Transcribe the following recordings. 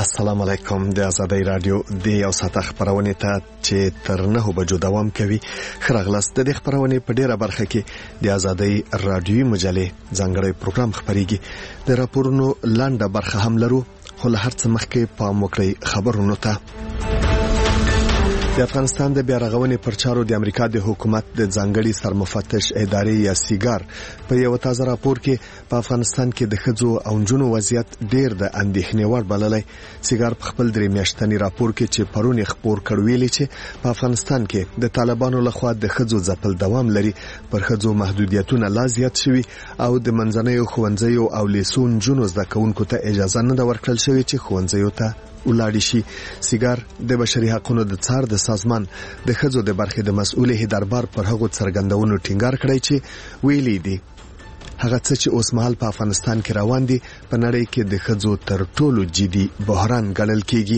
السلام علیکم. د آزادۍ رادیو د یو ساعت خبرونه ته چې تر 9 بجو دوام کوي خراغلاست. د خبرونه په ډیره برخه کې د آزادۍ رادیو مجلې ځانګړی پروګرام خبريږي. د راپورونو لاندې برخه هم لرو، خو له هر څه مخکې په موکړی خبرونو ته. د افغانستان د بیارغونې پر چارو د امریکا د حکومت د ځانګړي سرمفتش ادارې یا سیګار په یو تازه راپور کې په افغانستان کې د ښځو او نجونو وضعیت ډېر د اندېښنې وړ بللی. سیګار په خپل 3 میاشتنی راپور کې چې پرون خبر کړ ویلي چې په افغانستان کې د طالبانو لخوا د ښځو ځپل دوام لري، پر ښځو محدودیتونه لا زیات شوي او د منځنیو ښوونځیو او لیسو نجونو زده کوونکو ته اجازه نه ده ورکړل شوې چې ښوونځیو ته ولاړ شي. سیګار د بشري حقوقو د څار د سازمان د ښځو د برخې د مسؤل هداربار پر هغو څرګندونو ټینګار کړی چې ویلي دي هغه څه چې اوس مهال په افغانستان کې روان دي په نړۍ کې د ښځو تر ټولو جدي بحران ګڼل کیږي.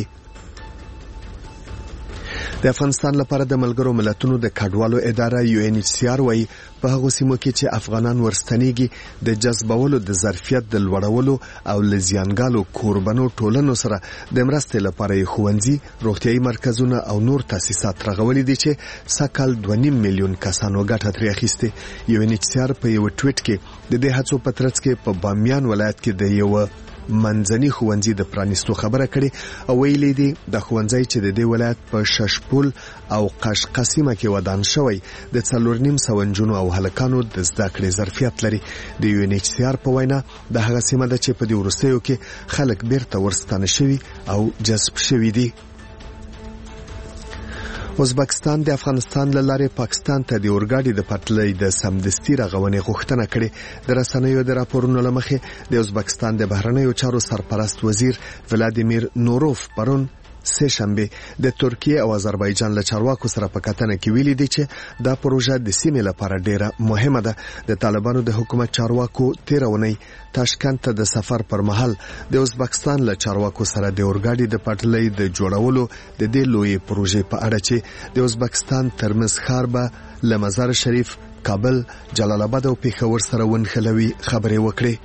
د افغانستان لپاره د ملګرو ملتونو د کډوالو اداره UNHCR وايي په هغه سیمو کې چې افغانان ورستنیږي د جذبولو د ظرفیت د لوړولو او لزیانګالو کوربنو ټولنو سره د مرستې لپاره ښوونځي، روغتيایي مرکزونه او نور تاسیسات رغولي دي چې سکهال 2.5 میلیون کسانو ګټه ترې اخیسته. UNHCR په یو ټویټ کې د دې هڅو په ترڅ کې په بامیان ولایت کې د یو منځني ښوونځي د پرانیستو خبره کړي او ویلي دي د ښوونځي چې د دې ولایت په ششپول او قشقسیمه کې ودان شوی د 4.5 نجونو او هلکانو د زده کړې ظرفیت لري. د UNHCR په وینا د هغه سیمه ده چې په دې وروستیو کې خلک بیرته ورستانه شوي او جذب شوي دي. ازبکستان د افغانستان له لارې پاکستان ته د اورګاډي د پټلۍ د سمدستي رغونې غوښتنه کړې. د رسنیو د راپورونو لمخې د ازبکستان د بهرنیو چارو سرپرست وزیر ولادیمیر نوروف پرون سه شنبه د ترکیه او آذربایجان له چارواکو سره په کتنه کې ویلي دي چې دا پروژه د سیمې لپاره ډیره مهمه ده. د طالبانو د حکومت چارواکو تیرونی تاشکند ته د سفر پر مهال د ازبکستان له چارواکو سره د اورګاډي د پټلۍ د جوړولو د دې لوی پروژې په اړه چې د ازبکستان ترمز ښار به له مزار شریف، کابل، جلال آباد او پیښور سره ونښلوي خبرې وکړي.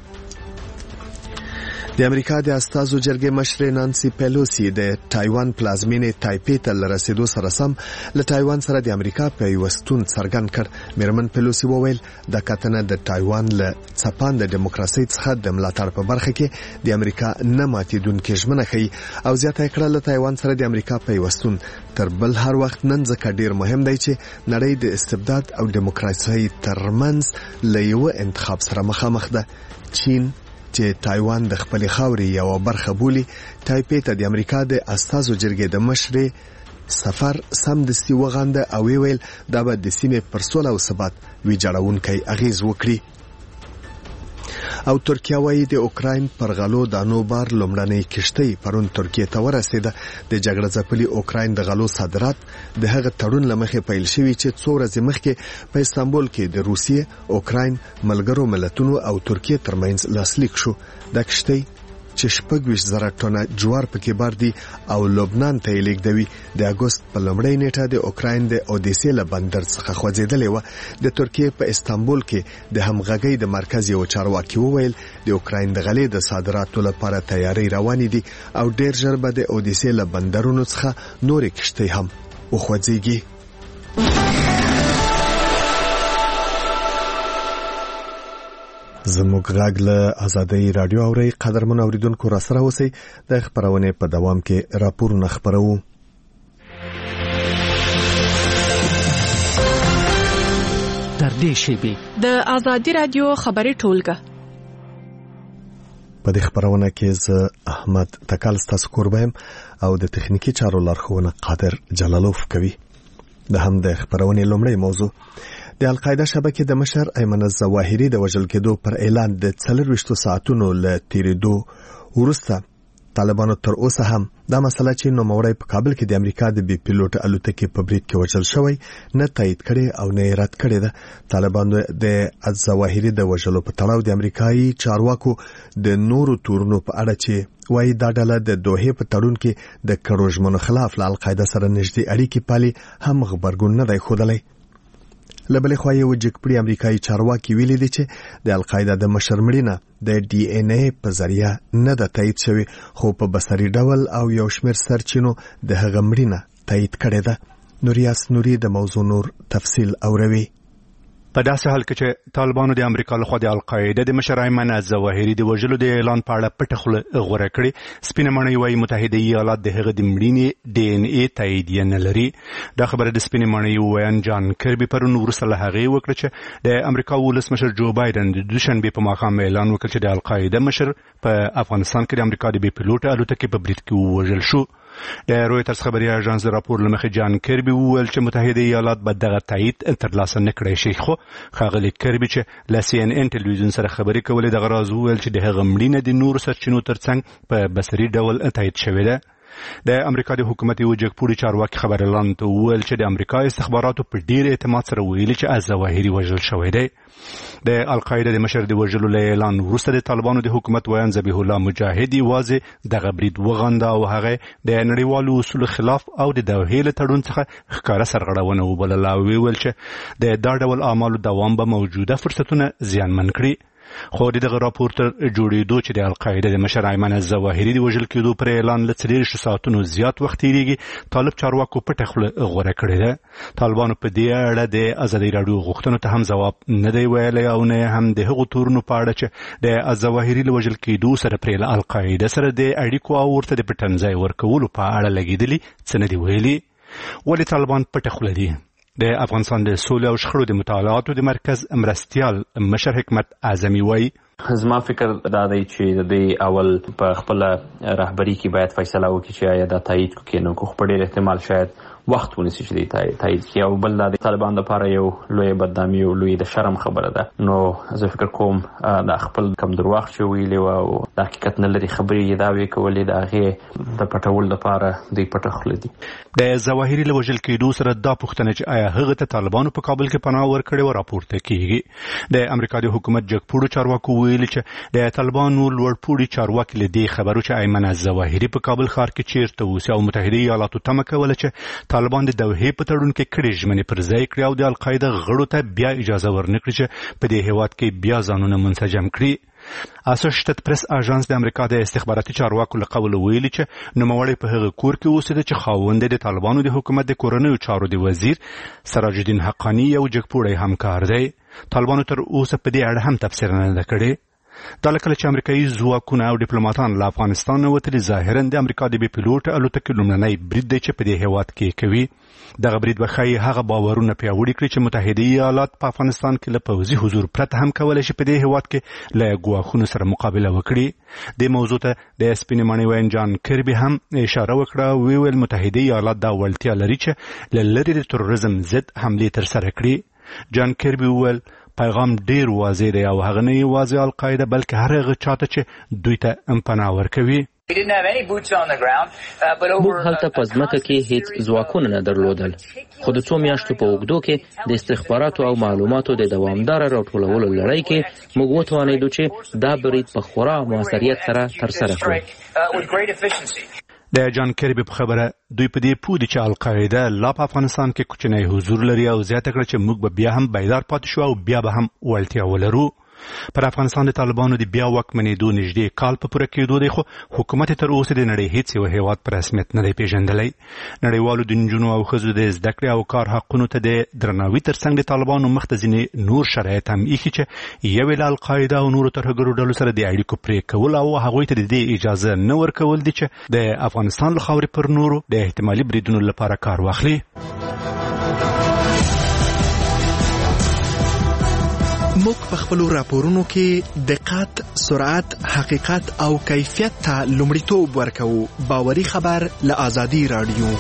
د امریکا د استازو جرګې مشر نانسي پیلوسی د تایوان پلازمینې تایپی ته رسیدو سره سم له تایوان سره د امریکا پیوستون څرګند کړ. میرمن پیلوسی وویل د کتنه د تایوان له څپان د دیموکراسي څخه د ملاتړ په برخه کې د امریکا نه ماتیدونکې ژمنه کوي او زیاته کړه له تایوان سره د امریکا پیوستون تر بل هر وخت نن ځکه ډیر مهم دی چې نړۍ د استبداد او دیموکراسي ترمنځ له یو انتخاب سره مخامخ ده. چین چې تایوان د خپل خاورې یو برخه بولی، تایپی ته د امریکا د استازو جرګې د مشر سفر سم د سی وغانده او ویل دا به د سیمې پر سوله او ثبات ویجاړونکي اغیز وکړي. او ترکیه وايي د اوکراین پر غلو دانو بار لومړنۍ کشتۍ پرون ترکیه ته ورسېده. د جګړه ځپلي اوکراین د غلو صادرات د هغه تړون لمخې پیل شوی چې 2 ورځې مخکې په استانبول کې د روسیې، اوکراین، ملګرو ملتونو او ترکیه ترمنځ لاسلیک شو. د کشتۍ چې 26,000 ټنه جوار پکې بار دي او لبنان ته یې لیږدوي د اگست په لومړۍ نیټه د اوکراین د اودیسې له بندر څخه خوځېدلې وه. د ترکیه په استانبول کې د همغږۍ د مرکز یو چارواکي وویل د اوکراین د غلې د صادراتو لپاره تیاری روانې دي او ډېر ژر به د اودیسې له بندرونو څخه نورې کشتۍ هم وخوځېږي. زموږ غږ له آزادۍ رادیو اوري. قدرمن اوریدونکو را سره اوسئ. د خبرونه په دوام کې راپورونه خبرو. در دې شیبه د آزادۍ رادیو خبري ټولګه په دې خبرونه کې ز احمد تکل ستاسو قربایم او د تخنیکی چارو لارښوونه قادر جلالوف کوي. د هم د خبرونه لومړی موضوع د القاعده شبکې د مشر ایمن الظواهری د وژل کېدو پر اعلان د 24 ساعتونو له تیریدو وروسته طالبانو تر اوسه هم دا مسله چې نوموړی په کابل کې د امریکا د بي پیلوټ الوتکې په برید کې وژل شوی نه تایید کړي او نه رد کړي ده. طالبانو د الظواهری د وژلو په تړاو د امریکایي چارواکو د نورو تورونو په اړه چې وایي دا ډله د دوحې په تړون کې د کړوژمنو خلاف له القاعده سره نږدې اړیکې پالي هم خبرګون نه دی ښودلی. لبل خو یو جګپړي امریکایي چارواکي ویلي دي چې د القاعده د مشر مړینه د ډي ان اي په ذریعہ نه د تایید شوی، خو په بصري ډول او یو شمېر سرچینو د هغه مړینه تایید کړې ده. نوریاس نوري د موضوع نور تفصیل اوروي. په داسې حال کې چې طالبانو د امریکا لخوا د القاعده د مشر ایمن الظواهري د وژلو د اعلان په اړه پټه خوله غوره کړې، سپینه ماڼۍ وايي متحده ایالات د هغه د مړینې ډي ان اي تاییدیه نه لري. دا خبره د سپینه ماڼۍ ویان جان کربي پرون وروسته له هغې وکړه چې د امریکا ولسمشر جو بایدن د دوشنبې په ماښام اعلان وکړ چې د القاعده مشر په افغانستان کې د امریکا د بې پیلوټه الوتکې په برید کې ووژل شو. د رویټرز خبري اژانس د راپور لمخې جان کربي وویل چې متحده ایالات به دغه تایید ترلاسه نه کړی شي، خو ښاغلی کربي چې له سی ان ان ټلویزیون سره خبرې کولې دغه راز وویل چې د هغه مړینه د نورو سرچینو ترڅنګ په بصري ډول تایید شوې ده. د امریکا د حکومت یو جګپوړي چارواکي خبرلاند ته وویل چې د امریکا استخباراتو په ډیر اعتماد سره ویلي چې الظواهري وژل شوی دی. د القاعده د مشر د وژلو له اعلان وروسته د طالبانو د حکومت ویان ذبیح الله مجاهد یوازې دغه برید وغنده او هغه د نړیوالو اصولو خلاف او د دوحې له تړون څخه ښکاره سرغړونه وبلله او ویل چې د دا ډول اعمالو دوام به موجوده فرصتونه زیانمن کړي. خو دغه راپور تر جوړېدو چې د القاعده د مشر ایمن الظواهري د وژل کېدو پر اعلان له 40 ساعتونو زیات وخت تېرېږي، طالب چارواکو پټه خوله غوره کړې ده. طالبانو په دې اړه د ازادي راډیو غوښتنو ته هم ځواب نه دی ویلی او نه هم د هغو تورونو په اړه چې د الظواهري له وژل کېدو سره پرې له القاعده سره د اړیکو او ورته د پټنځای ورکولو په اړه لګېدلي څه نه دي ویلي. ولې طالبان پټه خوله دي؟ د افغانستان د سولې او شخړو د مطالعاتو د مرکز مرستیال مشر حکمت اعظمي وایي زما فکر دا دی چې د اول په خپل رهبری کې باید فیصله وکړي چې آیا دا تایید کوي نو خو په ډېر احتمال شاید وخت ونیسي چې د تایید کړي او بل د طالبان لپاره یو لوی بدنامي او لوی د شرم خبره ده. نو زه فکر کوم دا خپل کم درواغ چې ویلي او د حقیقت نه لري خبرې دا وی کولې د هغه د پټول لپاره د پټه خوله دي. د ظواهري له وژل کېدو سره دا پوښتنه چې آیا هغه ته طالبانو په کابل کې پناه ورکړې و راپورته کیږي. د امریکا د حکومت جګپوړو چارواکو ویلي چې د طالبانو لوړپوړي چارواکي له دې خبرو چې ایمن الظواهري په کابل ښار کې چیرته اوسي او متحده ایالاتو تمه کوله چې طالبان د دوحې په تړون کې کړي ژمنې پر ځای کړي او د القاعده غړو ته بیا اجازه ورنکړي چې په دې هیواد کې بیا ځانونه منسجم کړي. اسوسییټډ پریس اژانس د امریکا د استخباراتي چارواکو له قوله ویلي چې نوموړی په هغه کور کې اوسېده چې خاوند د طالبانو د حکومت د کورنیو چارو د وزیر سراج الدین حقانی یو جګپوړی همکار دی. طالبانو تر اوسه په دې اړه هم تفسیر نه ده کړی. دا لکه چې امریکایي ځواکونه او ډیپلوماټان له افغانستان وتلي ظاهرا د امریکا د بې پیلوټه الوتکې لومړنی برید دی چې په دې هیواد کې کوي. دغه برید به ښایي هغه باورونه پیاوړي کړي چې متحده ایالات په افغانستان کې له پوځي حضور پرته هم کولی شي په دې هیواد کې له ګواښونو سره مقابله وکړي. دې موضوع ته د سپینې ماڼۍ ویان جان کربي هم اشاره وکړه، ویل متحده ایالات دا وړتیا لري چې له لرې د تروریزم ضد حملې ترسره کړي. جان کربي ویل پیغام ډیر واضح دی او هغه نه یوازې القاعده بلکې هر هغه چاته چې دوی ته پناه ورکوي. موږ هلته په ځمکه کې هیڅ ځواکونه نه درلودل، خو د څو میاشتو په اوږدو کې د استخباراتو او معلوماتو د دوامداره راټولولو لړۍ کې موږ وتوانیدو چې دا برید په خورا موثریت سره ترسره کړو. د جان کربي په خبره دوی په دې پوه دي چې القاعده لا په افغانستان کې کوچنی حضور لري او زیاته کړه چې موږ به بیا هم بیدار پاتې شو او بیا به هم وړتیا ولرو. پر افغانستان د طالبانو د بیا واکمنېدو نږدې کال په پوره کېدو دی، خو حکومت تر اوسه د نړۍ هیڅ یو هیواد په رسمیت نه دی پیژندلی. نړیوالو د نجونو او ښځو د زده کړې او کار حقونو ته د درناوي ترڅنګ د طالبانو مخ ته ځینې نور شرایط هم ایښي چې یو له القاعده او نورو ترهګرو ډلو سره د اړیکو پرې کول او هغوی ته د دې اجازه نه ورکول دي چې د افغانستان له خاورې پر نورو د احتمالي بریدونو لپاره کار واخلي. موږ په خپلو راپورونو کې دقت، سرعت، حقیقت او کیفیت ته لومړیتوب ورکوو. باوري خبر له آزادي راډیو.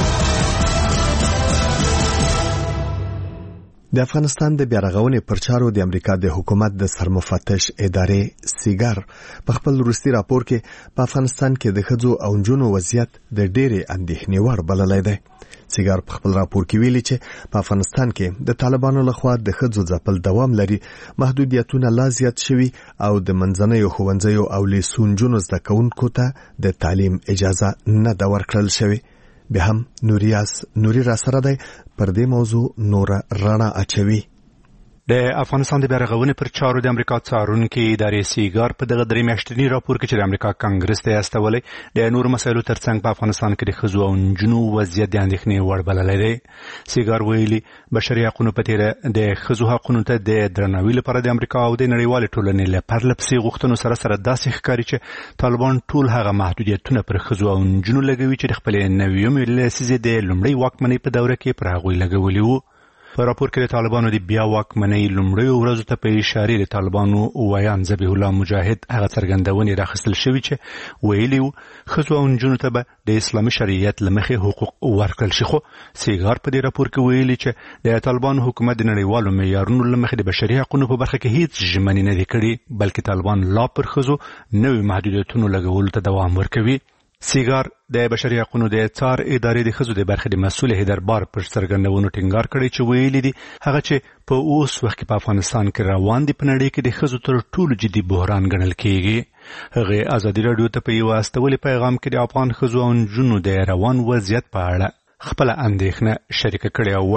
د افغانستان د بیارغونې پر چارو د امریکا د حکومت د سرمفتش ادارې سیګار په خپل وروستي راپور کې په افغانستان کې د ښځو او نجونو وضعیت د ډېرې اندېښنې وړ بللی دی. سیګار په خپل راپور کې ویلي چې په افغانستان کې د طالبانو لخوا د ښځو ځپل دوام لري، محدودیتونه لا زیات شوي او د منځنیو ښوونځیو او لیسو نجونو زده کوونکو ته د تعلیم اجازه نه ده ورکړل شوې. به هم نوري را سره دی پر دې موضوع نور رڼا اچوي. د افغانستان د بیارغونې پر چارو د امریکا څارونکي ادارې سیګار په دغه درې میاشتني راپور کې چې د امریکا کانګرس ته استولې د نور مسایلو ترڅنګ په افغانستان کې د ښځو او نجونو وضعیت د اندېښنې وړ بللی دی. سیګار ویلي بشري حقونو په تېره د ښځو حقونو ته د درناوي لپاره د امریکا او د نړیوالې ټولنې له پرله پسې غوښتنو سره داسې ښکاري چې طالبان ټول هغه محدودیتونه پر ښځو او نجونو لګوي چې د خپلې نویمې لسیزې د لومړۍ واکمنۍ په دوره کې پر هغوی لګولي وو. په راپور کې د طالبانو د بیا واکمنۍ لومړیو ورځو ته په اشارې د طالبانو ویان ذبیح الله مجاهد هغه څرګندونې راخیستل شوي چې ویلي وو ښځو او نجونو ته به د اسلامي شریعت له مخې حقوق ورکړل شي. خو سیګار په دې راپور کې ویلي چې د طالبانو حکومت د نړیوالو معیارونو له مخې د بشري حقونو په برخه کې هیڅ ژمنې نه دي کړي، بلکې طالبان لا پر ښځو نوي محدودیتونو لګولو ته دوام ورکوي. سیګار د بشري حقونو د څار ادارې د ښځو د برخې د مسؤل هیدربار پر څرګندونو ټینګار کړی چې ویلي دي هغه چې په اوس وخت کې په افغانستان کې روان دي په نړۍ کې د ښځو تر ټولو جدي بحران ګڼل کېږي. هغې ازادي راډیو ته په یوه استولي پیغام کې د افغان ښځو او نجونو د روان وضعیت په اړه خپله اندېښنه شریکه کړې او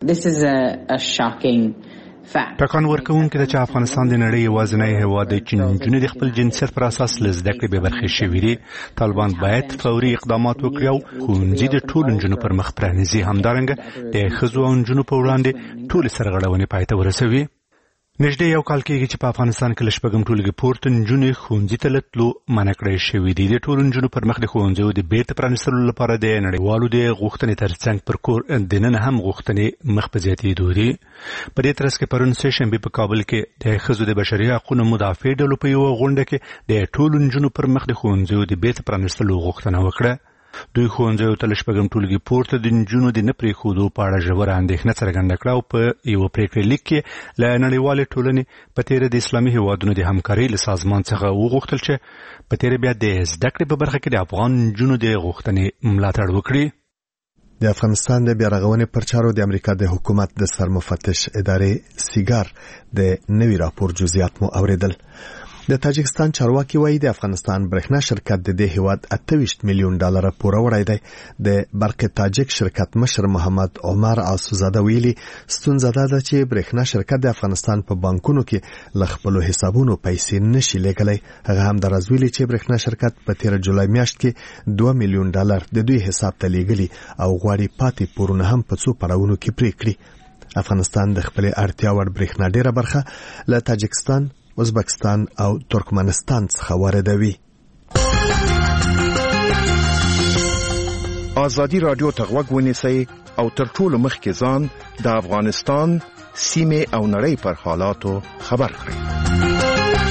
وایي ټاکان ورکوونکې ده چې افغانستان د نړۍ یوازینی هېواد دی چې نجونې د خپل جنسیت پر اساس له زده کړې بې برخې شوي دي. طالبان باید فوري اقدامات وکړي او ښوونځي د ټولو نجونو پر مخ پرانیزي، همدارنګه د ښځو او نجونو په وړاندې ټولې سرغړونې پای ته ورسوي. نږدې یو کال کېږي چې په افغانستان کې له شپږم ټولګي پورته نجونې ښوونځي ته له تلو منع کړی شوي دي. د ټولو نجونو پر مخ د ښوونځیو د بیرته پرانیستلو لپاره د نړیوالو د غوښتنې ترڅنګ پر کور دننه هم غوښتنې مخ په زیاتېدو دي. په دې ترڅ کې پرون سه شنبې په کابل کې د ښځو د بشري حقونو مدافع ډلو په یوه غونډه کې د ټولو نجونو پر مخ د ښوونځیو د بیرته پرانیستلو غوښتنه وکړه. دوی ښوونځیو ته له شپږم ټولګي پورته د نجونو د نه پرېښودو په اړه ژوره اندېښنه څرګنده کړه او په یوه پرېکړې لیک کې له نړیوالې ټولنې په تېره د اسلامي هېوادونو د همکارۍ له سازمان څخه وغوښتل چې په تېره بیا د زده کړې په برخه کې د افغان نجونو د غوښتنې ملاتړ وکړي. د افغانستان د بیارغونې پر چارو د امریکا د حکومت د سرمفتش ادارې سیګار د نوي راپور جزئیات مو اوریدل. د تاجکستان چارواکي وایي د افغانستان برېښنا شرکت د دې هیواد 28 میلیون ډالر پوره وړی دی. د برق تاجک شرکت مشر محمد عمر آسوزاده ویلي ستونزه ده چې برېښنا شرکت د افغانستان په بانکونو کې له خپلو حسابونو پیسې نشي لیږلی. هغه هم د راز ویلي چې برېښنا شرکت په 13 جولای میاشت کې 2 میلیون ډالر د دوی حساب ته لیږلي او غواړي پاتې پورونه هم په څو پړاوونو کې پرې کړي. افغانستان د خپلې اړتیا وړ برېښنا ډیره برخه له تاجکستان، ازبکستان او ترکمنستان څخه واردوي. ازادي راډیو ته غوږ ونیسئ او تر ټولو مخکې ځان د افغانستان سیمې او نړۍ پر حالاتو خبر کړئ.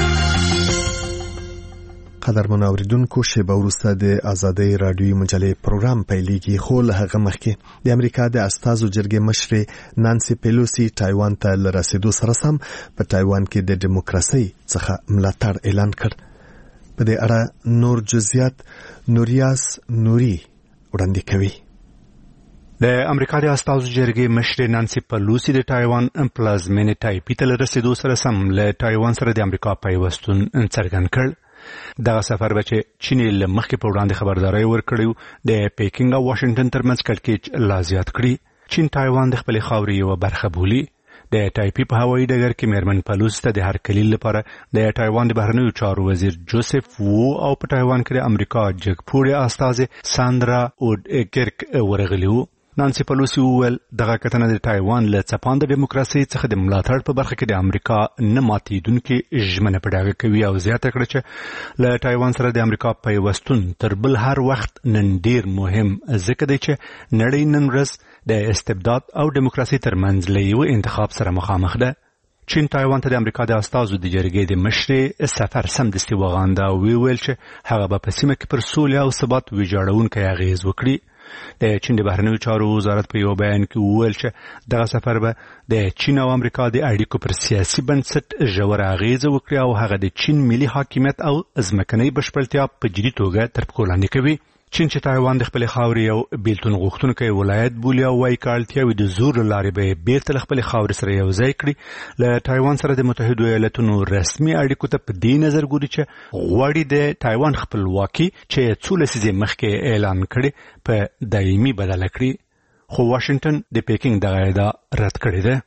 قدرمن اوریدونکو، شیبه وروسته د ازادي راډیوي مجلې پروګرام پیلېږي، خو له هغه مخکې د امریکا د استازو جرګې مشرې نانسي پیلوسی تایوان ته له رسیدو سره سم په تایوان کې د دیموکراسۍ څخه ملاتړ اعلان کړ. په دې اړه نور جزئیات نوریاس نوري وړاندې کوي. د امریکا د استازو جرګې مشرې نانسي پیلوسی د تایوان پلازمینې تایپي ته له رسیدو سره سم له تایوان سره د امریکا پیوستون څرګند کړ. دغه سفر به چې چین له مخکې په وړاندې خبرداری ورکړی د پیکینګ او واشنگټن ترمنځ کړکېچ لا زیات کړي. چین تایوان د خپلې خاورې یوه برخه بولي. د تایپي په هوایي ډګر کې میرمن پیلوسی ته د هرکلي لپاره د تایوان د بهرنیو چارو وزیر جوزف وو او په تایوان کې د امریکا جګپوړې استازې ساندرا اوډکرک ورغلي وو. نانسي پیلوسی وویل دغه کتنه د تایوان له څپانده دیموکراسۍ څخه د ملاتړ په برخه کې د امریکا نه ماتېدونکې ژمنه په ډاګه کوي او زیاته کړه چې له تایوان سره د امریکا پیوستون تر بل هر وخت نن ډیر مهم ځکه دی چې نړۍ نن ورځ د استبداد او دیموکراسۍ ترمنځ له یوه انتخاب سره مخامخ ده. چین تایوان ته د امریکا د استازو د جرګې د مشرې سفر سمدستي وغانده او ویل چې هغه به په سیمه کې پر سولې او ثبات ویجاړونکی اغېز وکړي. د چین د بهرنیو چارو وزارت په یو بیان کې وویل چې دغه سفر به د چین او امریکا د اړیکو پر سیاسي بنسټ ژوره اغېزه وکړي او هغه د چین ملي حاکمیت او ځمکنۍ بشپړتیا په جدي توګه تر پښو لاندې کوي. چین چې تایوان د خپل خاورې یو بیلتون غوښتونکی ولایت بولي او وايي کاړتیاوي د زور لارې به بیرته خپل خاورې سره یو ځای کړي. له تایوان سره د متحده ایالاتونو رسمي اړیکو ته په دې نظر ګوري چې غواړي د تایوان خپلواکي چې څو لسیزې مخکې اعلان کړي په دایمي بدله کړي، خو واشنگټن د پیکینګ دغه ادعا رد کړې ده.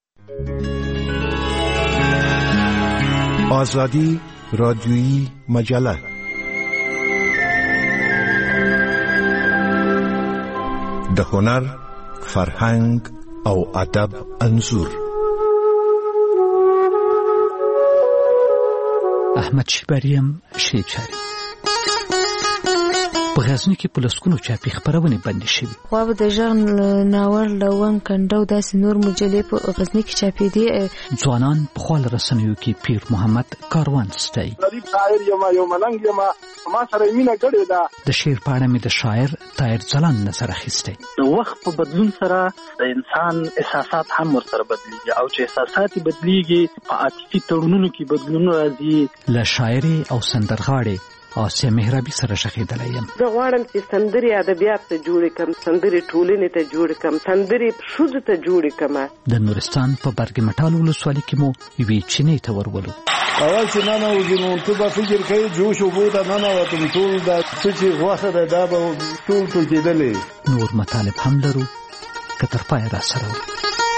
آزادی رادیویی مجله د هنر، فرهنګ او ادب انځور. احمد شیبریم شیچاری په غزنی کې په لسکونو چاپي خبرونه بندي شوي. خو د ژغن ناور لون کنډو داسې نور مجلې په غزنی کې چاپي دي. ځوانان په خپل رسنیو کې پیر محمد کاروان ستای. غریب شاعر یم، یو ملنګ یم، ما سره مینه کړې ده. د شعر په اړه مې د شاعر طاهر ځلان نظر اخیستی. د وخت په بدلون سره د انسان احساسات هم ورسره بدلیږي، او چې احساسات بدلیږي په عاطفي تړونونو کې بدلون راځي. له شاعر او سندرغاړي آسیا مهرابي سره شخیدلی یم. زه غواړم چې سندرې ادبیات ته جوړې کړم، سندرې ټولنې ته جوړې کړم، سندرې ښځو ته جوړې کړم. د نورستان په برګ مټال ولسوالۍ کې مو یوې چینې ته ورولو. اول چې ننوځو نو ته به فکر کوې جوش اوبو ته ننوتم، ټول دا څه چې غوښه ده دا به ټول ټوکېدلې. نور مطالب هم لرو، که تر پایه راسره وو.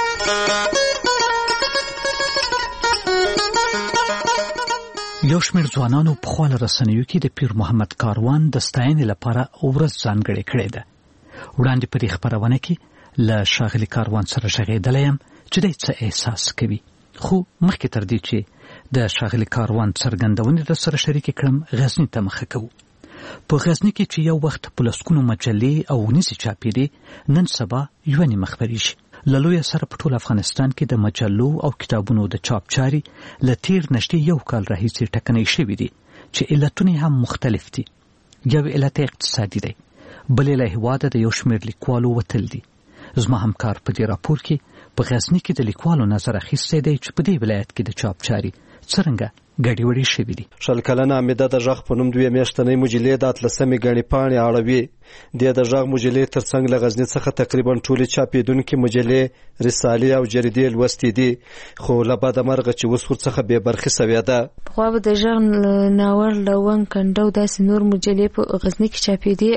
یو شمېر ځوانانو په خپل رسنیو کې د پیر محمد کاروان د ستاینې لپاره ورځ ځانګړې کړې ده. وړاندې په دې خبرونه کې له ښاغلي کاروان سره شغېدلی یم چې دی څه احساس کوي. خو مخکې تر دې چې د ښاغلي کاروان څرګندونې درسره شریکې کړم، غزني ته مخه کوو. په غزني کې چې یو وخت په لسګونو مجلې او ونیزې چاپېدې، نن سبا یوه نیمه خپرېږي. له لویه سره په ټول افغانستان کې د مجلو او کتابونو د چاپ چاري له تیر نږدې یو کال راهیسې ټکنۍ شوي دي، چې علتونه هم مختلف دي. یو علت اقتصادي دی، بل له هېواده د یو شمېر لیکوالو وتل دي. زما همکار په دې راپور کې په غزني کې د لیکوالو نظر اخیستی دی چې په دې ولایت کې د چاپ چاري څرنګه ګډې وړې شوي دي. شل کلنه حمیده د غږ په نوم 2 میاشتنۍ مجلې د 13مې ګڼې پاڼې اړوي. د غږ مجلې ترڅنګ له غزني څخه تقریبا ټولې چاپېدونکې مجلې، رسالې او جریدې لوستې دي، خو له بده مرغه چې اوس ورڅخه بې برخې سوې ده. پخوا به د ژغ ناور لون کنډو داسې نور مجلې په غزني کې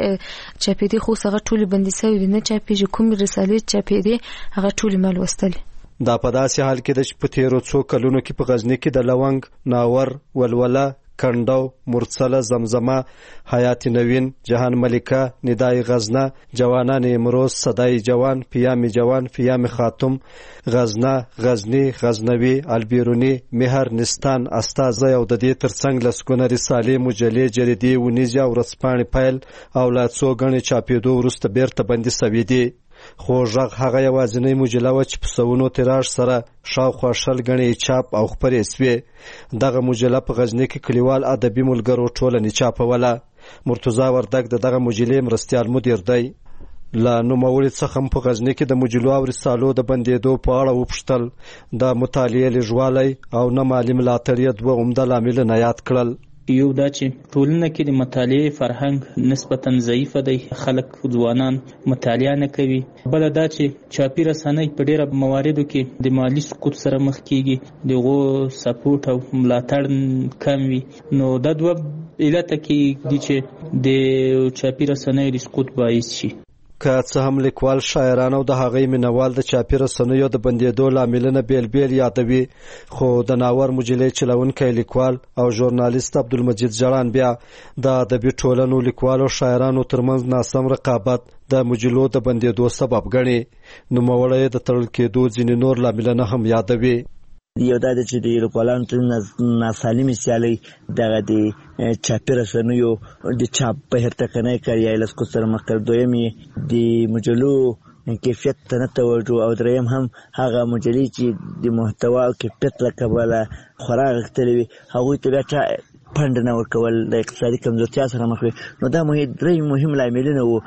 چاپېدې، خو اوس هغه ټولې بندي سوې دي، نه چاپېږي. کومې رسالې چاپېدې هغه ټولې ما لوستلې. دا په داسې حال کې ده چې په تیرو څو کلونو کې په غزني کې د لونګ، ناور، ولوله، کنډو، مرڅله، زمزمه، حیات نوین، جهان ملکه، ندای غزنه، جوانان امروز، صدای جوان، پیام جوان، پیام خاتم، غزنه، غزنی، غزنوي، البیرونی، مهر، نستان، استازه او د دې ترڅنګ لسګونه رسالې، مجلې، جریدې، ونیزې او ورځپاڼې پیل او لا څو ګڼې چاپېدو وروسته بیرته بندي سوي دي. خو غږ هغه یوازینۍ مجله وه چې په سوونو تیراژ سره شاوخوا 100 ګڼې چاپ او خپرې سوې. دغه مجله په غزني کې کلیوال ادبي ملګرو ټولنې چاپوله. مرتضی وردګ د دغه مجلې مرستیال مدیر دی. له نوموړي څخه په غزني کې د مجلو او رسالو د بندېدو په اړه وپوښتل. د مطالعې لږوالی او نه مالي ملاتړ یې 2 عمده لاملونه یاد کړل. یو دا چې ټولنه کې د مطالعې فرهنګ نسبتاً ضعیفه دی، خلک ځوانان مطالعه نه کوي. بل دا چې چاپي رسنۍ په ډیره مواردو کې د مالی سقوط سره مخ کیږي، دغه سپورټ او ملاتړ کم وي. نو دا 2 علت کې دي چې د چاپي رسنۍ د سقوط باعث شي. که څه هم لیکوال، شاعران او د هغې مینوال د چاپي رسنیو د بندېدو لاملونه بیل بیل یادوي، خو د ناور مجلې چلونکی لیکوال او ژورنالیست عبدالمجید جړان بیا د ادبي ټولنو، لیکوالو، شاعرانو ترمنځ ناسم رقابت د مجلو د بندېدو سبب ګڼي. نوموړی د تړل کېدو ځینې نور لاملونه هم یادوي. یو دا چې د لیکوالانو تر ناسالمې سیالۍ دغه د چاپي رسنیو د چاپ بهر ټکنۍ کړی له سقوط سره مخ کړ. دویم د مجلو کیفیت ته نه توجه، او دریم هم هغه مجلې چې د محتوا او کیفیت له کبله خورا غښتلې وي، هغوی ته بیا چا فنډ نه ورکول، د اقتصادي کمزورتیا سره مخ وي. نو دا 3 مهم لاملونه وو.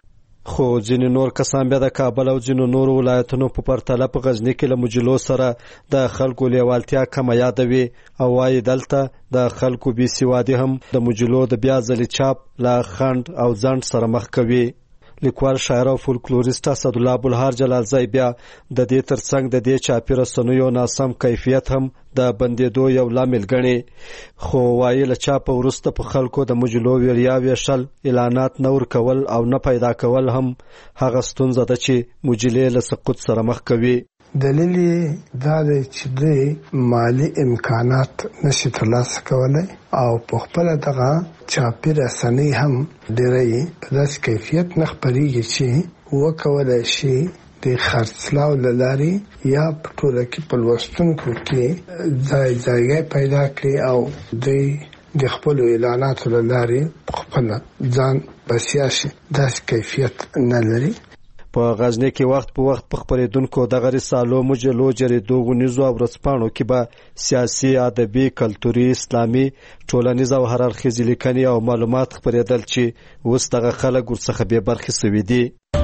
خو ځینې نور کسان بیا د کابل او ځینو نورو ولایتونو په پرتله په غزني کې له مجلو سره د خلکو لیوالتیا کمه یادوي او وایي دلته د خلکو بې سوادي هم د مجلو د بیا ځلې چاپ له خنډ او ځنډ سره مخ کوي. لیکوال شاعر او فولکلوریست اسدالله بلهار جلالزی بیا د دې ترڅنګ د دې چاپي رسنیو ناسم کیفیت هم د بندېدو یو لامل ګڼي. خو وایي له چاپه وروسته په خلکو د مجلو ویړیا ویشل، اعلانات نه ورکول او نه پیدا کول هم هغه ستونزه ده چې مجلې له سقوط سره مخ کوي. دلیل دا دی چې دوی مالی امکانات نشي ترلاسه کولی او په خپله دغه چاپي رسنۍ هم ډېری په داسې کیفیت نه خپرېږي چې وکولی شي د خرڅلاو له لارې یا په ټوله کې په لوستونکو کې ځای پیدا کړي او دوی د خپلو اعلاناتو له لارې په خپله ځان بسیا شي. داسې کیفیت نه لري. په غزني کې وخت په وخت په خپرېدونکو دغه رسالو، مجلو، جریدو، ونیزو او ورځپاڼو کې به سیاسي، ادبي، کلتوري، اسلامي، ټولنیز او هر اړخیزې لیکنې او معلومات خپرېدل چې اوس دغه خلک ورڅخه بې برخې سوي دي.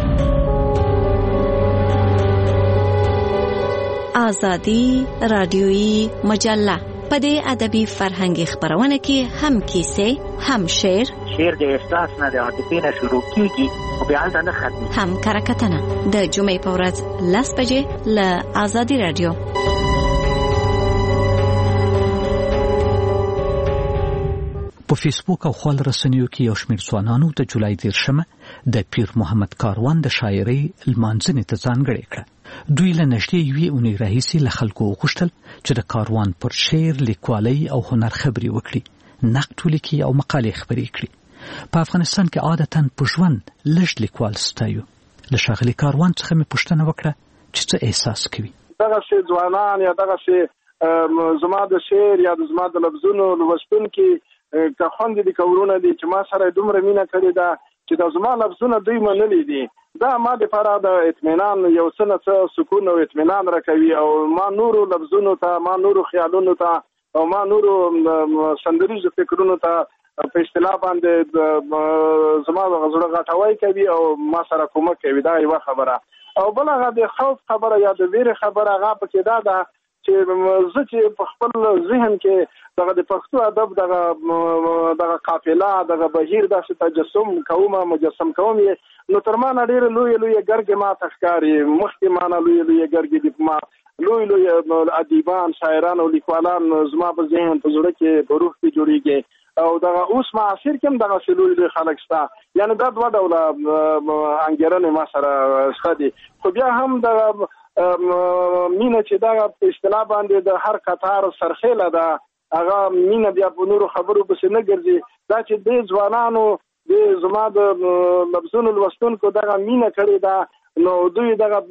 آزادي رادیویي مجله په دې ادبي فرهنګي خبرونه کې هم کیسې، هم شعر د احساس نه د عاطفې نه شروع کیږي او بیا نه ختمي، هم کرکټنه د جمعې په ورځ 10 بجې له آزادي رادیو. په فیسبوک او خپل رسنیو کې یو شمېر ځوانانو د جولای 13 د پیر محمد کاروان د شاعرۍ لمانځنې ته ځانګړې کړه. دوی له نږدې یوې اونۍ راهیسې له خلکو وغوښتل چې د کاروان پر شعر، لیکوالۍ او هنر خبرې وکړي، نقد ولیکي او مقالې خپرې کړي. په افغانستان کې عادتاً په ژوند لږ لیکوال ستایو. له ښاغلي کاروان څخه مې پوښتنه وکړه چې څه احساس کوي. دغسې ځوانان یا دغسې زما د شعر یا زما د لفظونو لوستونکي که خوندې دي که ورونه دي چې ما سره دومره مینه کړې ده چې د زما لفظونه دوی منلي دي، دا ما دپاره د اطمینان یو څه نه څه سکون او اطمینان راکوي او ما نورو لفظونو ته، ما نورو خیالونو ته او ما نورو سندریزو فکرونو ته په اصطلاح باندې زما زړه غټوی کوي او ما سره کومک کوي. دا یوه خبره. او بل هغه د خوف خبره یا د ویرې خبره هغه پکې دا ده چې زه چې په خپل ذهن کې دغه د پښتو ادب دغه قافله، دغه بهیر داسې تجسم کوم، مجسم کوم، نو تر ما نه ډېرې لویې ګرګې ما ته ښکاري. مخکې ما نه لویې ګرګې دي، ما لوی ادیبان، شاعران او لیکوالان زما په ذهن، په زړه کې، په روح کې جوړېږي او دغه اوس معاصر کې هم دغسې لوی خلک شته. یعنې دا دوه ډوله انګېرنې ما سره شته دي. خو بیا هم دغه مینه چې دغه په اصطلاح باندې د هر قطار سرخیله ده، هغه مینه بیا په نورو خبرو پسې نه ګرځي. دا چې د ځوانانو د زما د لفظونو لوستونکو دغه مینه کړې ده، نو دوی دغه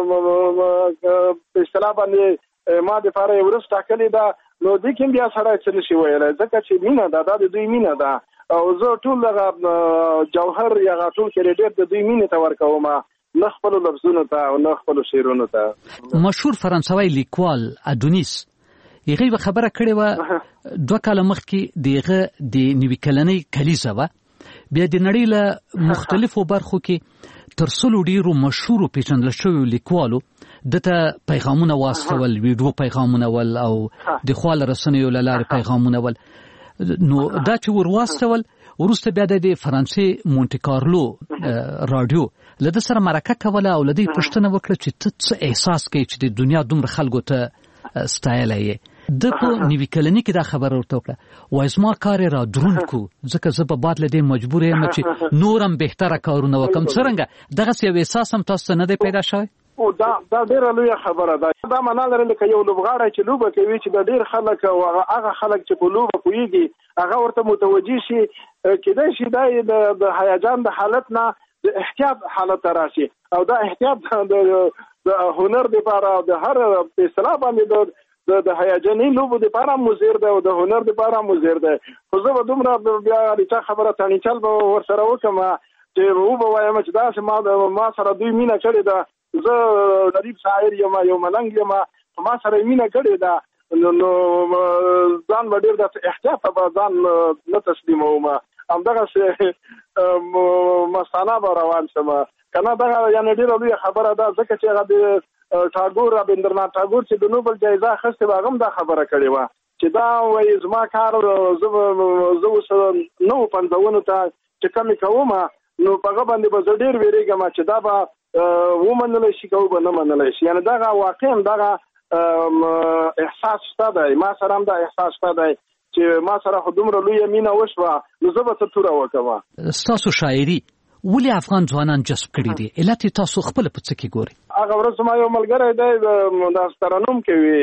په اصطلاح باندې ما دپاره یو ورځ ټاکلې ده، نو دې کې بیا سړی څه نشي ویلی، ځکه چې مینه ده، دا د دوی مینه ده او زه ټول دغه جوهر یا ټول کریډیټ د دوی مینې ته ورکوم، نه خپلو لفظونو ته او نه خپلو شعرونو ته. مشهور فرانسوي لیکوال ادونیس هغه به خبره کړې وه 2 کاله مخکې دغه د نوي کلنۍ کلیزه وه، بیا د نړۍ له مختلفو برخو کې تر 100 ډېرو مشهورو پیژندل شویو لیکوالو دته پیغامونه واستول، ویډیو پیغامونه ول او د خپل رسنیو له لارې پیغامونه ول. نو دا چې ورواستول وروسته بیا د فرانسې مونټي کارلو رادیو له ده سره مرکه کوله او له دې پوښتنه وکړه چې ته څه احساس کوي چې د دنیا دومره خلکو ته ستایلی یې. ده په نوي کلنۍ کې دا خبره ورته وکړه، وایي زما کار یې را دروند کو، ځکه زه په بعد له دې مجبور یم چې نور هم بهتره کارونه وکړم. څرنګه دغسې یو احساس هم تاسو ته نه دی پیدا شوی؟ دا ډېره لویه خبره ده. دا معنا لري لکه یو لوبغاړی چې لوبه کوي چې د ډېر خلک او هغه خلک چې په لوبه پوهېږي هغه ورته متوجه شي، کېدای شي دا د هیجان د حالت نه د احتیاط حالت ته راشي او دا احتیاط د هنر دپاره د هر په اصطلاح باندې د هیجاني لوبو دپاره مضر دی او د هنر دپاره مضر دی. خو زه به دومره بیا د چا خبره تڼیچل به ورسره وکړم چې ووایم چې داسې ما سره دوی مینه کړې ده، زه غریب شاعر یم، یو ملنګ یم، ما سره مینه کړې ده، نو ځان به ډېر د احتیاط به ځان نه تسلیموم همدغه مستانه به روان شم کنه. دغه یعنی ډیره لوی خبره ده ځکه چې هغه د ټاګور رابندرنات ټاګور چې د نوبل جایزه اخیستې وه هغه هم دا خبره کړې وه چې دا وایي زما کار زه اوس 950 ته چې کمې کوم نو په هغه باندې به زه ډېر ویرېږم چې دا به ومنلی شي که به نه منلی شي. یعنې دغه واقعا دغه احساس شته دی، ما سره هم دا احساس شته دی چې ما سره خو دومره لویه مینه وشوه نو زه به څه توره وکړم. ستاسو شاعري ولې افغان ځوانان جذب کړي دي؟ علت یې تاسو خپله په څه کې ګورئ؟ هغه ورځ ما یو ملګری دی د ترنم کوي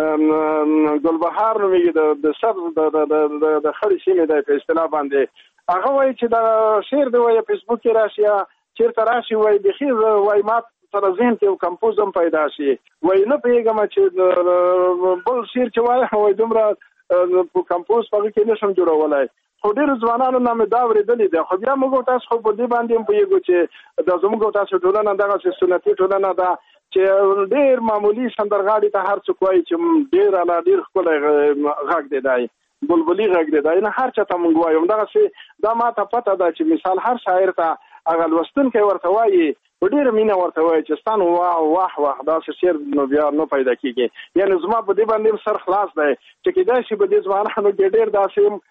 ګلبهار نومېږي د سبز د خړې سیمې دی په اصطلاح باندې. هغه وایي چې دا شعر دی وایي فیسبوک کې راشي یا چېرته راشي وایي بیخي وایي ما سره ذهن کې یو کمپوز هم پیدا شي وایي نه پوهېږم چې بل شعر چې وایي وایي دومره کمپوز په هغه کې نشم جوړولی. خو ډېرو ځوانانو نه مې دا اورېدلې ده. خو بیا موږ تاسو خو په دې باندې هم پوهېږو چې دا زموږ تاسو ټولنه دغسې سنتي ټولنه ده چې ډېر معمولي سندرغاړي ته هر څوک وایي چې ډېر اعلی ډېر ښکلی غږ دی دی بلبلي غږ دی دی نه هر چا ته موږ وایو. همدغسې دا ما ته پته ده چې مثال هر شاعر ته هغه لوستونکی ورته وایي په ډېره مینه ورته وایي چې ستا نو واه واه داسې شعر نو بیا نه پیدا کېږي. یعنې زما په دې باندې سر خلاص دی چې کېدای شي په دې ځوانانو کې ډېر داسې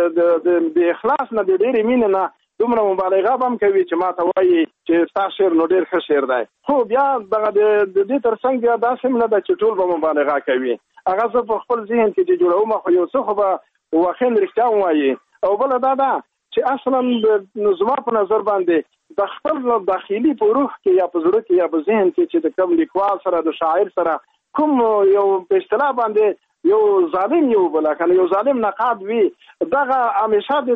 د اخلاص نه د ډېرې مینې نه دومره مبالغه به هم کوي چې ما ته وایي چې ستا شعر نو ډېر ښه شعر دی. خو بیا دغه د دې تر څنګ بیا داسې هم نه ده چې ټول به مبالغه کوي. هغه زه په خپل ذهن کې چې جوړوم خو یو څه خو به واقعا رښتیا هم وایي. او بله دا ده چې اصلا زما په نظر باندې د خپل داخلي په روح کې یا په زړه کې یا په ذهن کې چې د کوم لیکوال سره د شاعر سره کوم یو په اصطلاح باندې یو ظالم یو بله کنه یو ظالم نقاد وي دغه همیشه د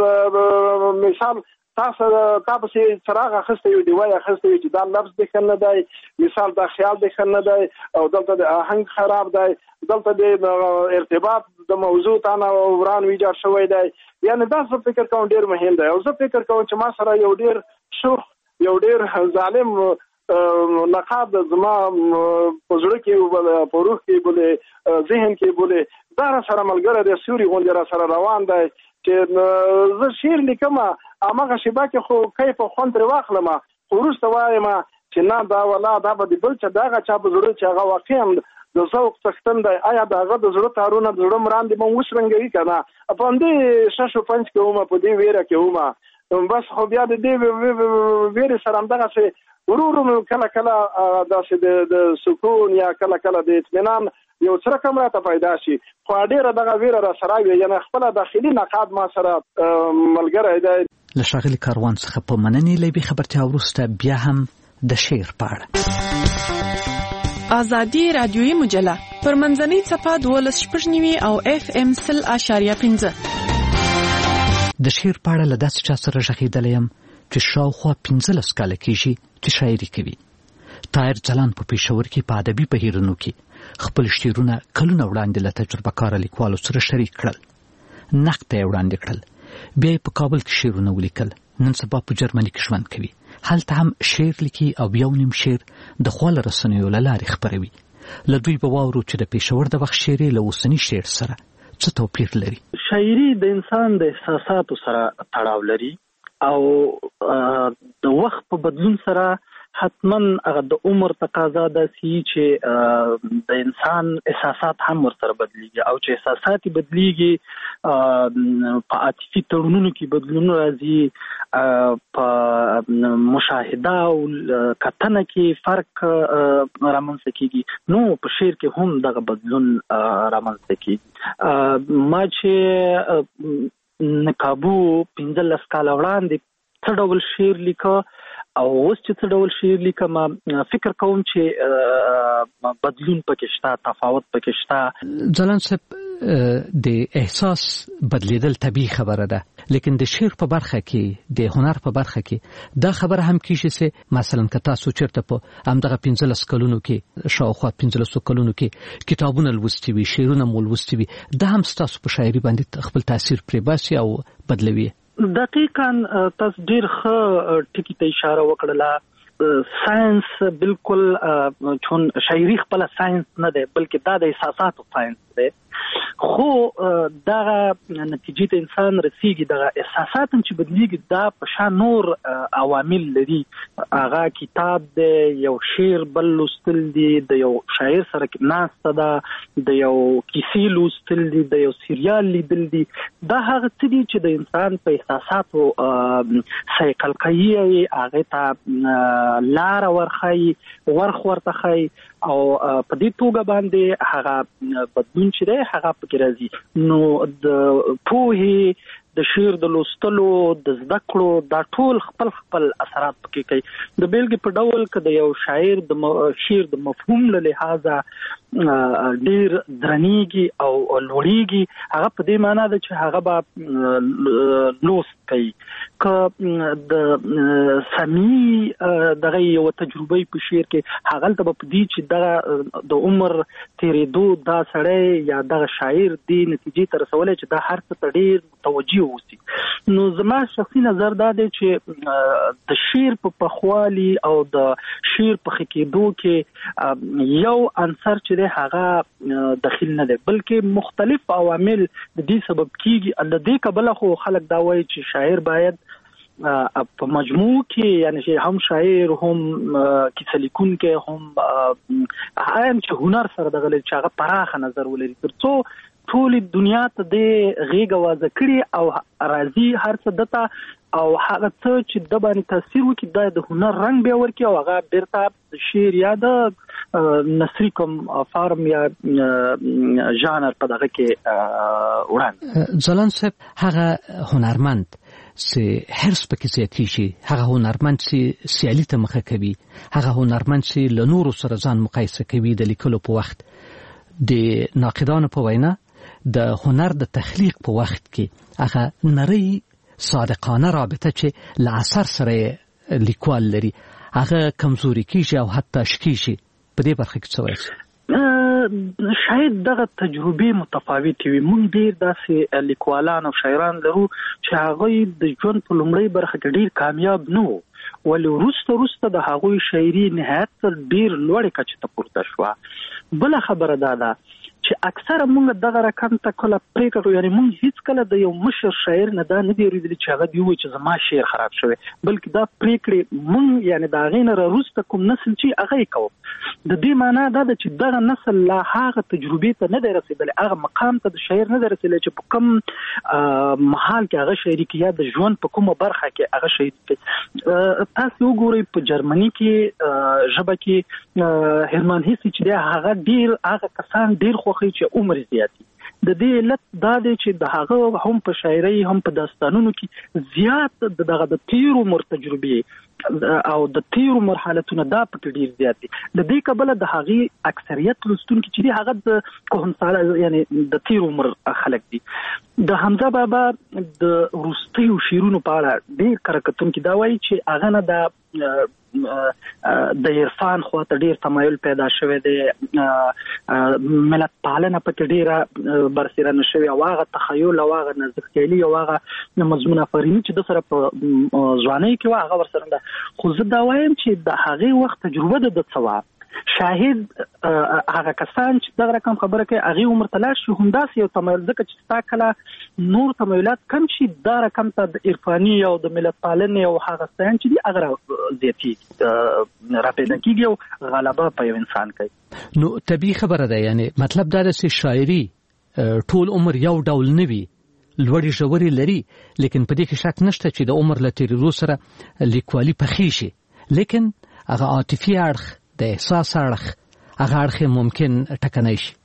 تا مثال تاسو پسې څراغ اخیستی وي ډیوای اخیستی وي چې دا لفظ د ښه نه دی مثال دا خیال د ښه نه دی او دلته د آهنګ خراب دی دلته د ارتباط د موضوع تانه وران ویجاړ شوی دی. یعنې دا زه فکر کوم ډېر مهم دی او زه فکر کوم چې ما سره یو ډېر شوخ یو ډېر ظالم نقاد زما په زړه کې په روح کې بولې ذهن کې بولې دا را سره ملګری دی سیوري غوندې را سره روان دی چې زه شعر لیکم هماغه شیبه کې خو کیف او خوند ترې واخلم خو وروسته وایم چې نه دا ولا دا به د بل چا دغه چا په زړه چې هغه واقعا د ذوق څښتن دی آیا د هغه د زړه تارونه د زړه مراندې به وشرنګوي که نه په همدې شش و پنج کې ومه په دې ویره کې ومه بس خو بیا د دې ویرې سره همدغسې ورو ورو کله کله داسې د سکون یا کله کله د اطمینان یو څرک هم راته پیدا شي خو ډېره دغه ویره را سره وي یعنې خپله داخلي نقاد ما سره ملګری دی. له ښاغلي کاروان څخه په مننې لیبي خبرتیا وروسته بیا هم د شعر په اړه ازادي رادیویي مجله پر منځنۍ څپه 12.9 او FM 0.5 د شعر په اړه له داسې چا سره غږېدلی یم چې شاوخوا 15 کاله کېږي چې شاعري کوي. طاهر ځلان په پېښور کې په ادبي بهیرونو کې خپل شعرونه کلونه وړاندې له تجربه کاره لیکوالو سره شریک کړل، نقد ته یې وړاندې کړل، بیا یې په کابل کې شعرونه ولیکل، نن سبا په جرمني کې ژوند کوي، هلته هم شعر لیکي او یو نیم شعر د خواله رسنیو له لارې خپروي. له دوی به واورو چې د پېښور د وخت شعر له اوسني شعر سره څه توپیر لري. شاعري د انسان د احساساتو سره تړاو لري او د وخت په بدلون سره حتما هغه د عمر تقاضا ده چې د انسان احساسات هم ورسره بدلیږي او چې احساسات بدلیږي په عاطفي تړونونو کې بدلون راځي په مشاهده او کتنه کې فرق رامنځته کیږي نو په شعر کې هم دغه بدلون رامنځته کیږي. ما چې نقابو 15 کاله وړاندې څه ډول شعر لیکه او اوس چې څه ډول شعر لیکم فکر کوم چې بدلون پکې شته، تفاوت پکې شته. ځلان صاحب د احساس بدلیدل طبیعي خبره ده، لیکن د شعر په برخه کې د هنر په برخه کې دا خبره هم کیږي چې مثلا که تاسو چېرته په همدغه 15 کلونو کې شاوخوا 15 کلونو کې کتابونه لوستي وي، شعرونه مو لوستي وي، دا هم ستاسو په شاعري باندې خپل تاثیر پرې باسي او بدلوي. دقیقاً تاسو ډیر ښه ټکی ته اشاره وکړله. ساينس بالکل چون شاعري خپل ساينس نه دی بلکې دا د احساساتو ساينس دی. خو دغه نتیجې ته انسان رسیږي، دغه احساسات چې بدلیږي دا په شان نور عوامل لري. هغه کتاب دی، یو شعر بل لوستل دي، د یو شاعر سره ناسته ده، د یو کیسې لوستل دي، د یو سریال لیدل دي. دا هغه څه دي چې د انسان په احساساتو سایکل کوي، هغه ته لار ورخي، ورخ ورته خي، او په دې توګه باندې هغه بدلون چې دی هغه پکې راځي. نو د پوهې، د شعر د لوستلو، د زده کړو، دا ټول خپل اثرات پکې کوي. د بیلګې په ډول که د یو شاعر د شعر د مفهوم له لحاظه ډیر درنیږي او لوړیږي، هغه په دې معنی ده چې هغه به لوست کوي. که د سمی دغه یو تجربه په شعر کې هغه ته په دې چې دغه د عمر تیریدو دا سړی یا دغه شاعر دې نتیجې ته رسولی چې دا هر څه ته ډیر متوجه اوسي. نو زما شخصي نظر دا دی چې د شعر په پخوالي او د شعر په ښه کېدو کې یو عنصر چې دی هغه دخیل نه دی، بلکې مختلف عوامل د دې سبب کیږي. د دې کبله خو خلک دا وایي چې شاعر باید په مجموع کې، یعنی چې هم شاعر، هم کیسه لیکونکی، هم چې هنر سره دغه چې هغه پراخه نظر ولري، ترڅو ټول دنیا ته د غیږ وازه کړي او راځي هر څه دته او هغه څه چې د باندې تاثیر وکړي دا د هنر رنګ بیا ورکړي او هغه بیرته د شعر یا د نثري کوم فارم یا ژانر په دغه کې وړاندې. ځلان صاحب، هغه هنرمند چې حرص پکې زیاتېږي، هغه هنرمند چې سیالي ته مخه کوي، هغه هنرمند چې له نورو سره ځان مقایسه کوي د لیکلو په وخت، د ناقدانو په وینا د هنر د تخلیق په وخت کې هغه نری صادقانه رابطه چې له اثر سره لیکوال لري هغه کمزوري کیږي او حتی شکیږي. په دې برخه کې څه وایي؟ شاید دغه تجربې متفاوتې وي. موږ ډیر داسې لیکوالان او شاعران لرو چې هغوی د ژوند په لومړۍ برخه کې ډیر کامیاب نه وو، ولې وروسته د هغوی شاعري نهایت ډیر لوړې کچې ته پورته شوه. بله خبره دا ده چې اکثره موږ دغه رقم ته کله پرېکړه کوو، یعنی موږ هیڅ کله د یو مشر شاعر نه دا نه دی اورېدلي چې هغه دې ووایي چې زما شعر خراب شوی، بلکې دا پرېکړې موږ یعنی د هغې نه راوروسته کوم نسل چې هغه یې کوو. د دې معنا دا ده چې دغه نسل لا هغه تجربې ته نه دی رسېدلی، هغه مقام ته د شاعر نه دی رسېدلی چې په کوم محال کې هغه شاعري کوي یا د ژوند په کومه برخه کې هغه شاعري کوي. تاسو وګورئ په جرمني کې ژبه کې هرمان هیسي چې دی هغه ډیر هغه کسان ډیر خوښوي چې عمر زیات دي. د دې علت دا دی چې د هغه هم په شاعرۍ هم په داستانونو کې زیات دغه د تیر عمر تجربې او د تیر مرحلتونه دا پکې ډیر زیات دي. د دې کبله د هغې اکثریت لوستونکي چې دي هغه د کهنساله یعنی د تیر عمر خلک دي. د حمزه بابا د وروستیو شعرونو په اړه ډیر کتونکي دا وایي چې هغه نه د عرفان خواته ډیر تمایل پیدا شوی دی، ملت پالنه پکې ډیره برسېره نه شوې، او هغه تخیل او هغه نازکخیالي او هغه مضمون افریني چې د سره په ځوانۍ کې وه هغه ورسره ده. خو زه دا وایم چې د هغې وخت تجربه ده د څه وه. شاهد هغه کسان چې دغه رقم خبره کوي هغې عمر ته لاړ شي همداسې یو تمایل، ځکه چې ستا کله نور تمایلات کم شي دا رقم ته د عرفاني او د ملت پالنې او هغه ستایان چې دي هغه زیاتېږي، راپیدا کېږي او غلبه په یو انسان کوي. نو طبیعي خبره ده، یعنی مطلب دا ده چې شاعري ټول عمر یو ډول نه وي، لوړې ژورې لري، لیکن په دې کې شک نشته چې د عمر له تېرېدو سره لیکوالي پخې شي، لیکن هغه عاطفي اړخ د احساس اړخ هغه اړخ ممکن ټکنی شي.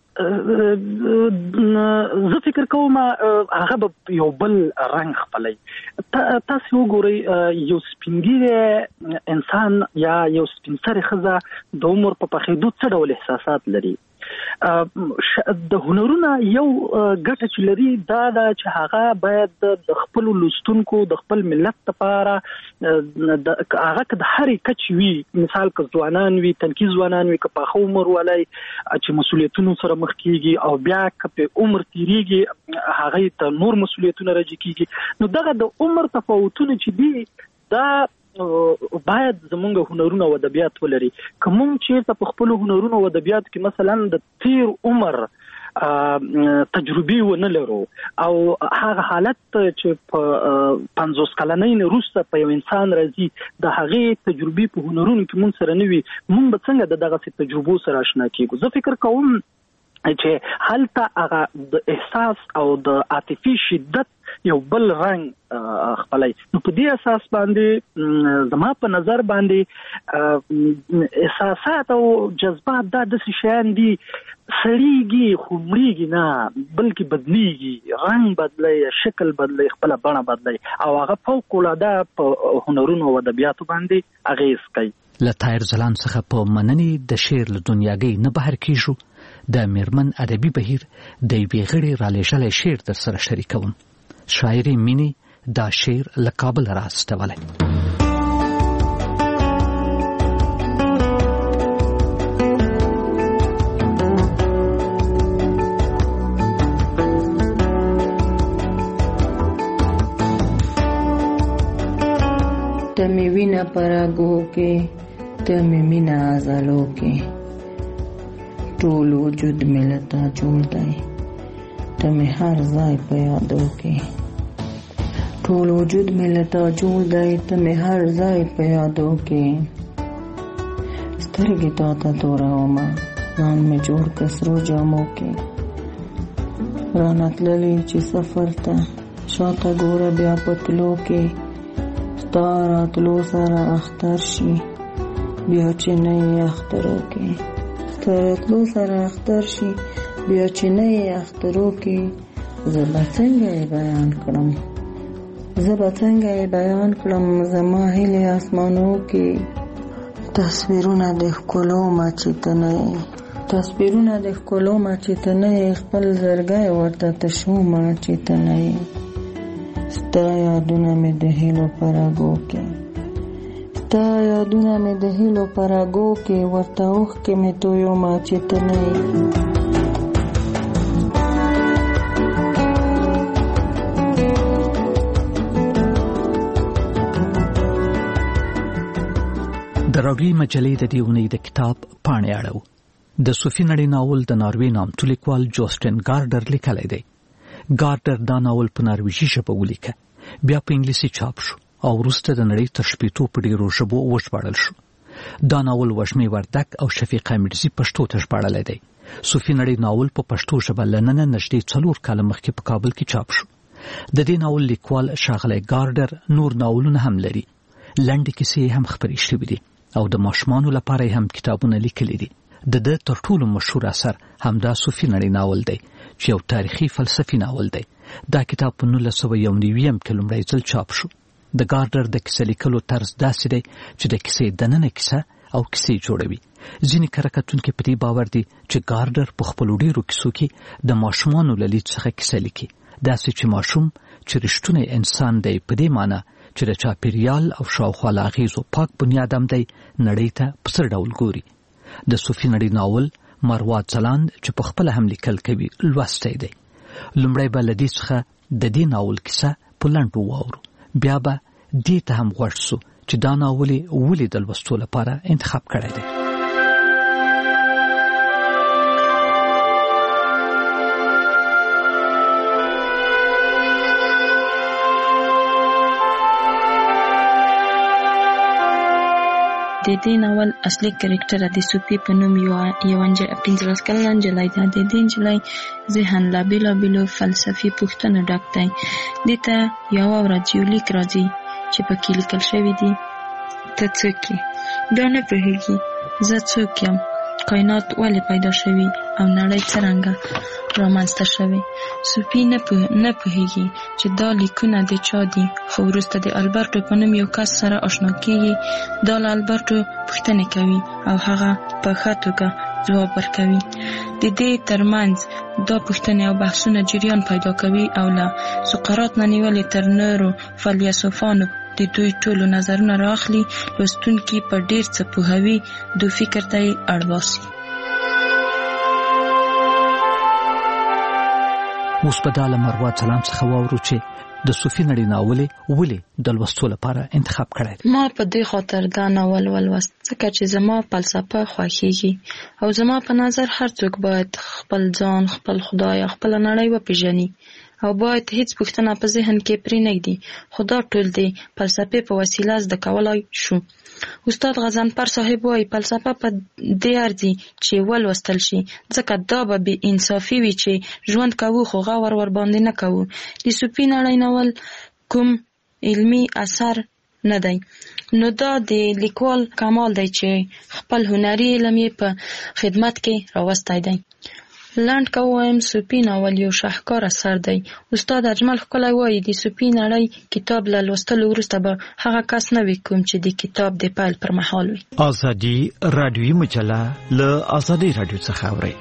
زه فکر کوم هغه به یو بل رنګ خپلوي. تاسو وګورئ یو سپینګیری انسان یا یو سپین سرې ښځه د عمر په پخېدو څه ډول احساسات لري. د هنرونه یو ګټه چې لري دا ده چې هغه باید د خپل لوستونکو د خپل ملت لپاره هغه که د هرې کچې وي، مثال که ځوانان وي، تنکي ځوانان وي، که پاخه عمر والی چې مسؤلیتونو سره مخ کېږي، او بیا که په عمر تېرېږي هغې ته نور مسؤلیتونه راجع کېږي. نو دغه د عمر تفاوتونه چې دي دا باید زمونږ هنرونه او ادبیات ولري. که مونږ چېرته په خپلو هنرونو او ادبیاتو کې مثلا د تیر عمر تجربه ونه لرو او هغه حالت چې په 50 کلنۍ نه وروسته په یو انسان راځي د هغه تجربه په هنرونو کې مونږ سره نوي مونږ به څنګه دغه تجربو سره آشنا کیږو. زه فکر کوم چې هلته هغه د احساس او د عاطفي شدت یو بل رنګ خپلای. نو په دې اساس باندې زما په نظر باندې احساسات او جذبات د شیان دي سړیږي خمړیږي نه بلکې بدلیږي، رنګ بدلی، شکل بدلی، خپل بڼه بدلی او هغه فوق العاده په هنرونو او ادبیاتو باندې اغیز کوي. له طاهر ځلان څخه په مننې د شعر له دنیاګۍ نه بهر کیږو. د میرمن ادبي بهیر د یوې غړي رالیږلی شعر در سره شریکوم. شاعرې مینې دا شعر له کابل راستولی. تمې وینه پرګو کې تمې مینا عضلو کې ټول وجود مې لتا جوړ دی تمې هر ځای په یادو کې ټول وجود مې لتا جوړ دی تمې هر ځای په یادو کې سترګې تا ته تورومه ځان مې جوړ کسرو جامو کې رانه تللی چې سفر ته شاته ګوره بیا په تلو کې ستا راتلو سره اختر شي بیا چې نه یې اخترو کې ترتلو سره اختر شي بیا چې نه یې اخترو کې زه به څنګه یې بیان کړم زما هیلې اسمانو کې تصویرونه د ښکلو ما چې ته نه یې خپل زړګی ورته تشو ما چې ته نه یې ستا یادونه مې د هیلو پرګو کې ورته اوښکې مې تویو ما چې ته نه یې. د راډیوي مجلې د دې اونۍ د کتاب پاڼې اړوو. د صوفي نړۍ ناول د ناروې نامتو لیکوال جوسټن ګارډر لیکلی دی. ګارډر دا ناول په نارویژي ژبه ولیکه، بیا په انګلیسي چاپ شو او وروسته د نړۍ تر شپېتو په ډېرو ژبو وژباړل شو. دا ناول وږمې وردک او شفیقه میرزي پښتو ته ژباړلی دی. صوفي نړۍ ناول په پښتو ژبه له ننه نږدې 4 کاله مخکې په کابل کې چاپ شو. د دې ناول لیکوال ښاغلی ګارډر نور ناولونه هم لري. لنډې کیسې هم خپرې شوي دي او د ماشومانو لپاره هم کتابونه لیکلي دي. د ده تر ټولو مشهور اثر همدا صوفي نړۍ ناول دی چې یو تاریخي فلسفي ناول دی. دا کتاب په 1991 کې لومړی ځل چاپ شو. د ګارډر د کیسه لیکلو طرز داسې دی چې د کیسې دننه کیسه او کیسې جوړوي. ځینې کره کتونکي په دې باور دي چې ګارډر په خپلو ډېرو کیسو کې د ماشومانو له لید څخه کیسه لیکي، داسې چې ماشوم چې رښتونی انسان دی په دې معنی چې د چاپیریال او شاوخوا له اغېزو پاک بنیاد هم دی نړۍ ته په څه ډول ګوري. د صوفي نړۍ ناول مروات ځلاند چې په خپله هم لیکل کوي لوستی دی. لومړی به له دې څخه د دې ناول کیسه په لنډو واورو، بیا به دې ته هم غوږ سو چې دا ناول یې ولې د لوستو لپاره انتخاب کړی دی. د دې ناول اصلي کرکټر د صوفي په نوم یو 15 کلنه نجلۍ ده. د دې نجلۍ ذهن له بېلابېلو فلسفي پوښتنو ډک دی. دې ته یوه ورځ یو لیک راځي چې پکې لیکل شوي دي: ته څوک یې؟ بیا نه پوهېږي زه څوک یم، کائنات ولې پیدا شوي او نړۍ څرنګه رامنځته شوې. صوفي نه پوهېږي چې دا لیکونه د چا دي، خو وروسته د البرټو په نوم یو کس سره آشنا کېږي. دا له البرټو پوښتنې کوي او هغه په ښه توګه ځواب ورکوي. د دې ترمنځ دا پوښتنې او بحثونه جریان پیدا کوي او له سقراط نه نیولې تر نورو فیلسوفانو د دوی ټولو نظرونه راخلي. لوستونکي په ډېر څه پوهوي، دو فکر ته یې اړ باسي. اوس په داله مروه سلام څخه واورو چې د صوفي نړۍ ناول ولې د لوستو لپاره انتخاب کړی. ما په دې خاطر دا ناول ولوست ځکه چې زما فلسفه خوښیږي او زما په نظر هر څوک باید خپل ځان، خپل خدای، خپل نړۍ وپیژني او باید هیڅ پوښتنه په ذهن کې پرې نه ږدي. خو دا ټول د فلسفې په وسیله زده کولای شو. استاد غضنفر صاحب وايي فلسفه په دې ارزي چې ولوستل شي ځکه دا به بې انصافي وي چې ژوند کوو خو غور ور باندې نه کوو. د صوفي نړۍ ناول کوم علمي اثر نه دی، نو دا د لیکوال کمال دی چې خپل هنري علم یې په خدمت کې راوستی دی. لنډ که ووایم صوفي ناول یو شاهکار اثر دی. استاد اجمل ښکلی وایي د صوفي نړۍ کتاب له لوستلو وروسته به هغه کس نه وي کوم چې د کتاب د پیل پر مهال وي. ازادي رادیویي مجله له ازادي رادیو څخه اورئ.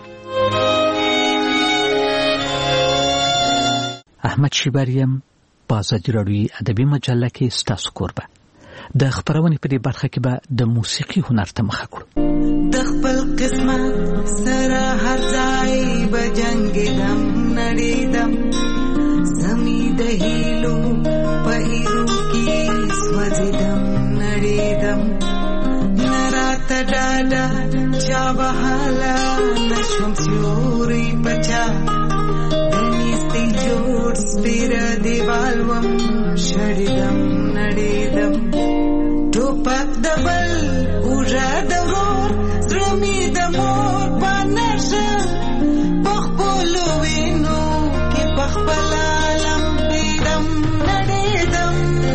احمد شیبریم په ازادي رادیویي ادبي مجله کې ستاسو کوربه. د خبرونې په دې برخه کې به د موسیقي هنر ته مخه کړو. د خپل قسمت سره هر ځای به جنګېدم نړېدم زمي د هیلو په هیرو کې سوځېدم نړېدم نه راته ډاډه چا بهاله نشوم سیوري په چا د نیستۍ جوړ سپېره دیوال وم شړېدم نړېدم ټوپک د بل اوږه د ورور زړه مې د مور په نشه په خپلو وینو کې په خپله لمبېدم نړېدم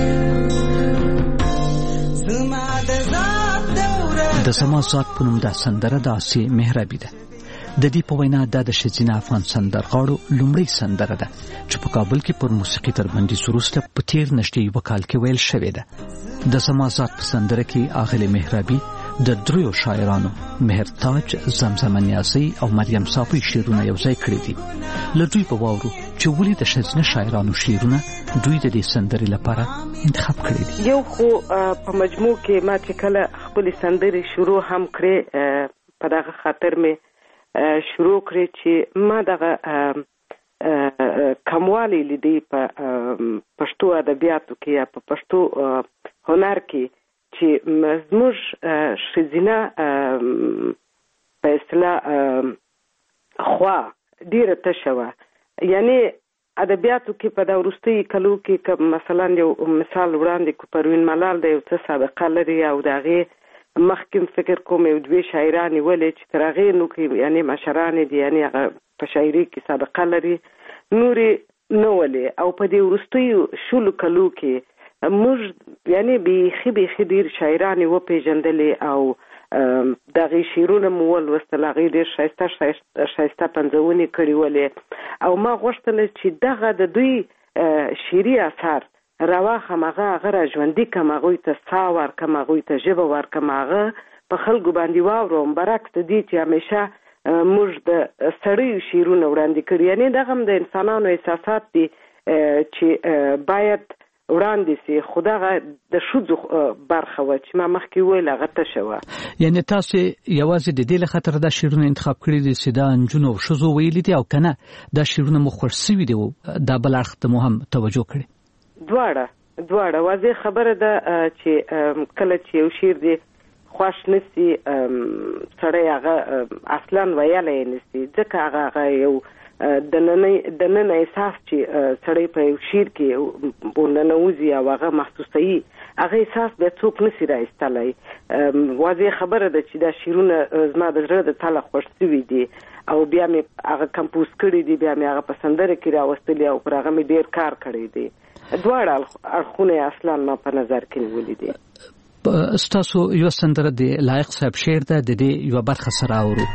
زما د ذات دوره د زما ذات په نوم دا سندره د آسیې مهرابي ده. د دې په وینا دا د ښځینه افغان سندرغاړو لومړۍ سندره ده چې په کابل کې پر موسیقي تر بندیز وروسته په تیر نږدې یوه کال کې ویل شوې ده. د زما ذات په سندره کې آغلې مهرابي د دریو شاعرانو مهرتاج، زمزمه نیازی او مریم صافی شعرونه یو ځای کړي دي. له دوی په واورو چې ولې د ښځینه شاعرانو شعرونه دوی د دې سندرې لپاره انتخاب کړي دي. یو خو په مجموع کې ما چې کله خپلې سندرې شروع هم کړې په دغه خاطر مې شروع کړې چې ما دغه کموالی لیدې په پښتو ادبیاتو کې یا په پښتو هنر کې چې زموږ ښځینه په اصطلاح خوا ډېره تشه وه. یعنې ادبیاتو کې په دا وروستیو کلو کې که مثلا یو مثال وړاندې کړو پروین ملال د یو څه سابقه لري او د هغې مخکې فکر کوم یو دوې شاعرانې ولې چې تر هغې نو کې یعنې مشرانې دي یعنې هغه په شاعري کې سابقه لري نورې نه ولې او په دې وروستیو شلو کلو کې موږ یعنې بیخي ډېر شاعرانې وپېژندلې او د هغې شعرونه مو ولوستل هغې ډېر ښایسته پنځونې کړې ولې او ما غوښتله چې دغه د دوی شعري اثار راواخم هغه را ژوندي کړم هغوی ته ساه ورکړم هغوی ته ژبه ورکړم هغه په خلکو باندې واوروم برعکس د دې چې همیشه موږ د سړیو شعرونه وړاندې کړي یعنې دغه هم د انسانانو احساسات دي چې باید وړاندې سي خو دغه د ښځو برخه وه چې ما مخکې وویل هغه تشه وه. یعنې تاسې یوازې د دې له خاطره دا شعرونه انتخاب کړي دي چې دا نجونو او ښځو ویلي دي او که نه دا شعرونه مو خوښ سوي دي دا بل اړخ ته مو هم توجه کړې؟ دواړه واضح خبره ده چې کله چې یو شعر دی خوښ نسي سړی هغه اصلا ویلی یې نسي ځکه هغه یو د نن احساس چې سړی په یو شعر کې ورننوځي او هغه محسوسوي هغه احساس بیا څوک نسي رایستلی. واضح خبره ده چې دا شعرونه زما د زړه د تله خوښ سوي دي او بیا مې هغه کمپوز کړي دي بیا مې هغه په سندره کې راوستلي او پر هغه مې ډېر کار کړی دی. دواړه اړخونه اصلا ما په نظر کې نیولي دي. ستاسو یو سندره د لایق صاحب شعر ده د دې یوه برخه سره اورو.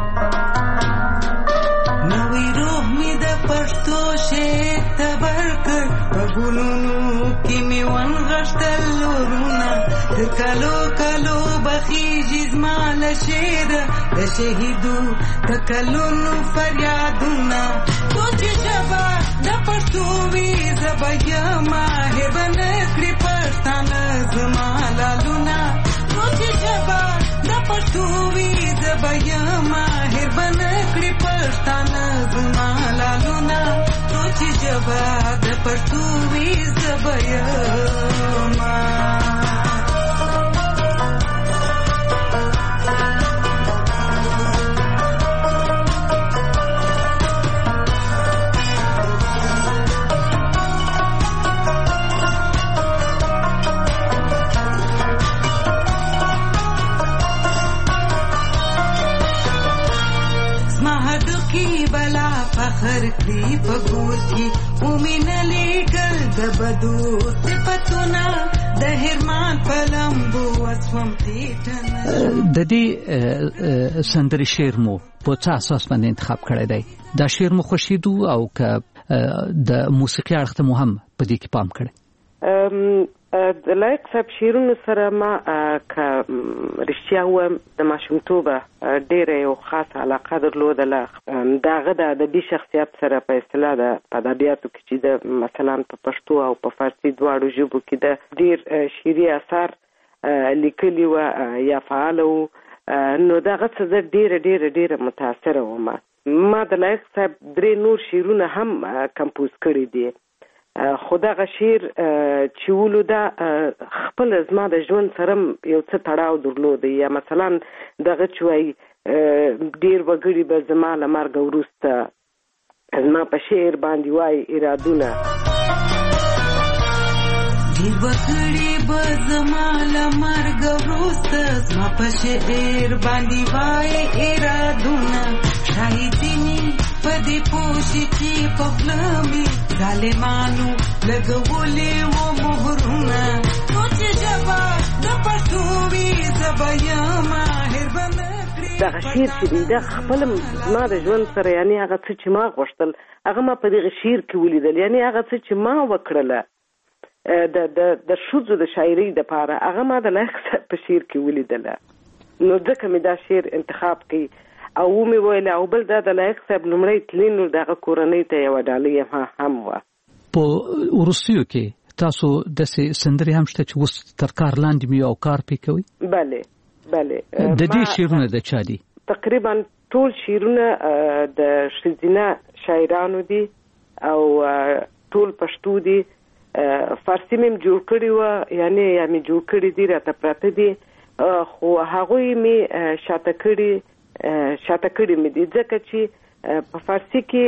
نوی روح می د پښتو شعر ته ورکړ په ګلونو کې مې ونغښتل لورونه تر کلو بخیږي زما له شعره د شهیدو د کلونو فریادونه خو چې ژبه د پښتو وي زه به یمه هیبه نه کړي پښتانه زما لالونه خو چې ژبه د پښتو وي زه به یمه هیبه نه کړي پښتانه زما لالونه یما فخر کړی په ګور کې ومنلې ګل د بدو صفتونه د هرمان په لمبو وسوم تیټن د دې سندري شعر مو په څه اساس باندې انتخاب کړی دی دا شعر مو خوښیدو او که د موسیقي اړخ ته مو هم په دې کې پام کړی د لایق صاحب شعرونو سره ما که رښتیا ووایم د ماشومتوبه ډېره یو خاصه علاقه درلودله د هغه د ادبي شخصیت سره په اصطلاح د ادبیاتو کې چې د مثلا په پښتو او په فارسي دواړو ژبو کې د ډېر شعري اثار لیکلي وه یا فعاله وو نو دغه څه زه ډېره متاثره وم ما د لایق صاحب 3 نور شعرونه هم کمپوز کړي دي خو دغه شعر چې ولو دا خپل زما د ژوند سره یو څه تړاو درلودی یا مثلا دغه چې وایي ډېر وګړي به زما له مرګه وروسته زما په شعر باندې وایي ارادونه ډېر وګړي به زما له مرګه وروسته زما په شعر باندې وایي ارادونه شاهدیني په دې پوښي چې په خوله مې ظالمانو لګولې وو مهرونه نو چې ژبه د پښتو وي زه به یم ماهر به نه کړې دغه شعر چې دی دا خپل ما د ژوند سره یعنې هغه څه چې ما غوښتل هغه ما په دغه شعر کې ولیدل یعنې هغه څه چې ما وکړله د ښځو د شاعرۍ دپاره هغه ما د لایق صاحب په شعر کې ولیدله نو ځکه مې دا شعر انتخاب کړي او مې ویل او بل دا د لایق صاحب لومړی تلین نو دغه کورنۍ ته یوه ډالۍ هم وه په وروستیو کې تاسو داسې سندرې هم شته چې اوس تر کار لاندې مې او کار پې کوئ بله د دې شعرونه د چا دي تقریبا ټول شعرونه د ښځینه شاعرانو دي او ټول پښتو دي فارسي مې جوړ کړي وه یعنې یا مې جوړ کړي دي راته پراته دي خو هغوی مې شاته کړي مې دي ځکه چې په فارسي کې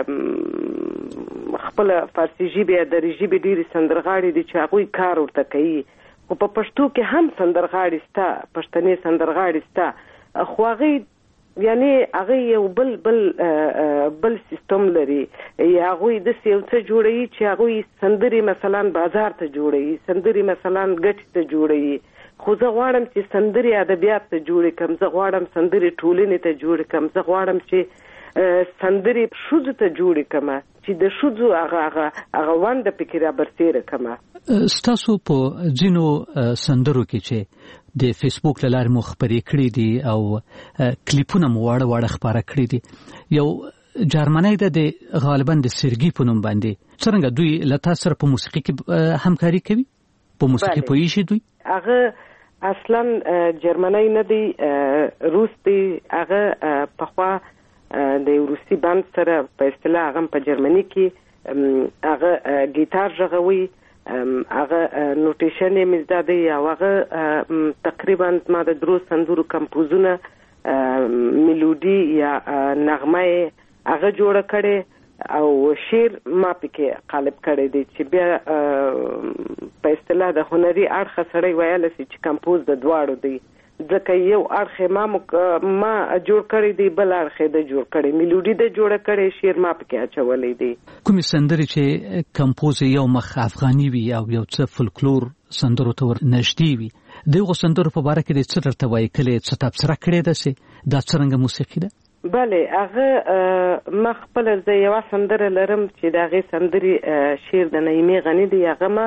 خپله فارسي ژبې یا دري ژبې ډېرې سندرغاړي دي چې هغوی کار ورته کوي خو په پښتو کې هم سندرغاړي شته پښتنې سندرغاړي شته خو هغوی یعنې هغوی یو بل سیستم لري یا هغوی داسې یو څه جوړوي چې هغوی سندرې مثلا بازار ته جوړوي سندرې مثلا ګټې ته جوړوي خو زه غواړم چې سندرې ادبیات ته جوړې کړم زه غواړم سندرې ټولنې ته جوړې کړم زه غواړم چې سندرې ښځو ته جوړې کړم چې د ښځو هغه ونډه پکې رابرسېره کړم ستاسو په ځینو سندرو کې چې د فیسبوک له لارې مو خپرې کړي دي او کلیپونه مو واړه خپاره کړي دي یو جرمنی د غالبا د سرګي په نوم باندې څرنګه دوی له تاسو سره په موسیقي کې همکاري کوي په موسیقي پوهیږي دوی هغه اصلا جرمنی نه دی روس دی هغه پخوا د روسي بند سره په اصطلاح هغه په جرمني کې هغه ګیتار غږوي هغه نوټیشن یې مزدا دی او هغه تقریبا ما د درو سندرو کمپوزونه میلودي یا نغمه هغه جوړه کړې او شعر ما پکې قالب کړی دی چې بیا په اصطلاح د هنري اړخ سره ویل شي چې کمپوز د دواړو دی ځکه یو اړخ ما جوړ کړی دی بل اړخ د جوړ کړی میلودي د جوړه کړی شعر ما پکې اچولې دی کومې سندرې چې کمپوز یو مخ افغاني وي او یو څه فولکلور سندرو ته ورنږدې وي دغه سندرو په باره کې د څه درته وایي کله څه تبصره کړې ده چې دا څرنګه موسیقي ده بله هغه ما خپله زه یوه سندره لرم چې د هغې سندرې شعر د نعیمې غني دی هغه ما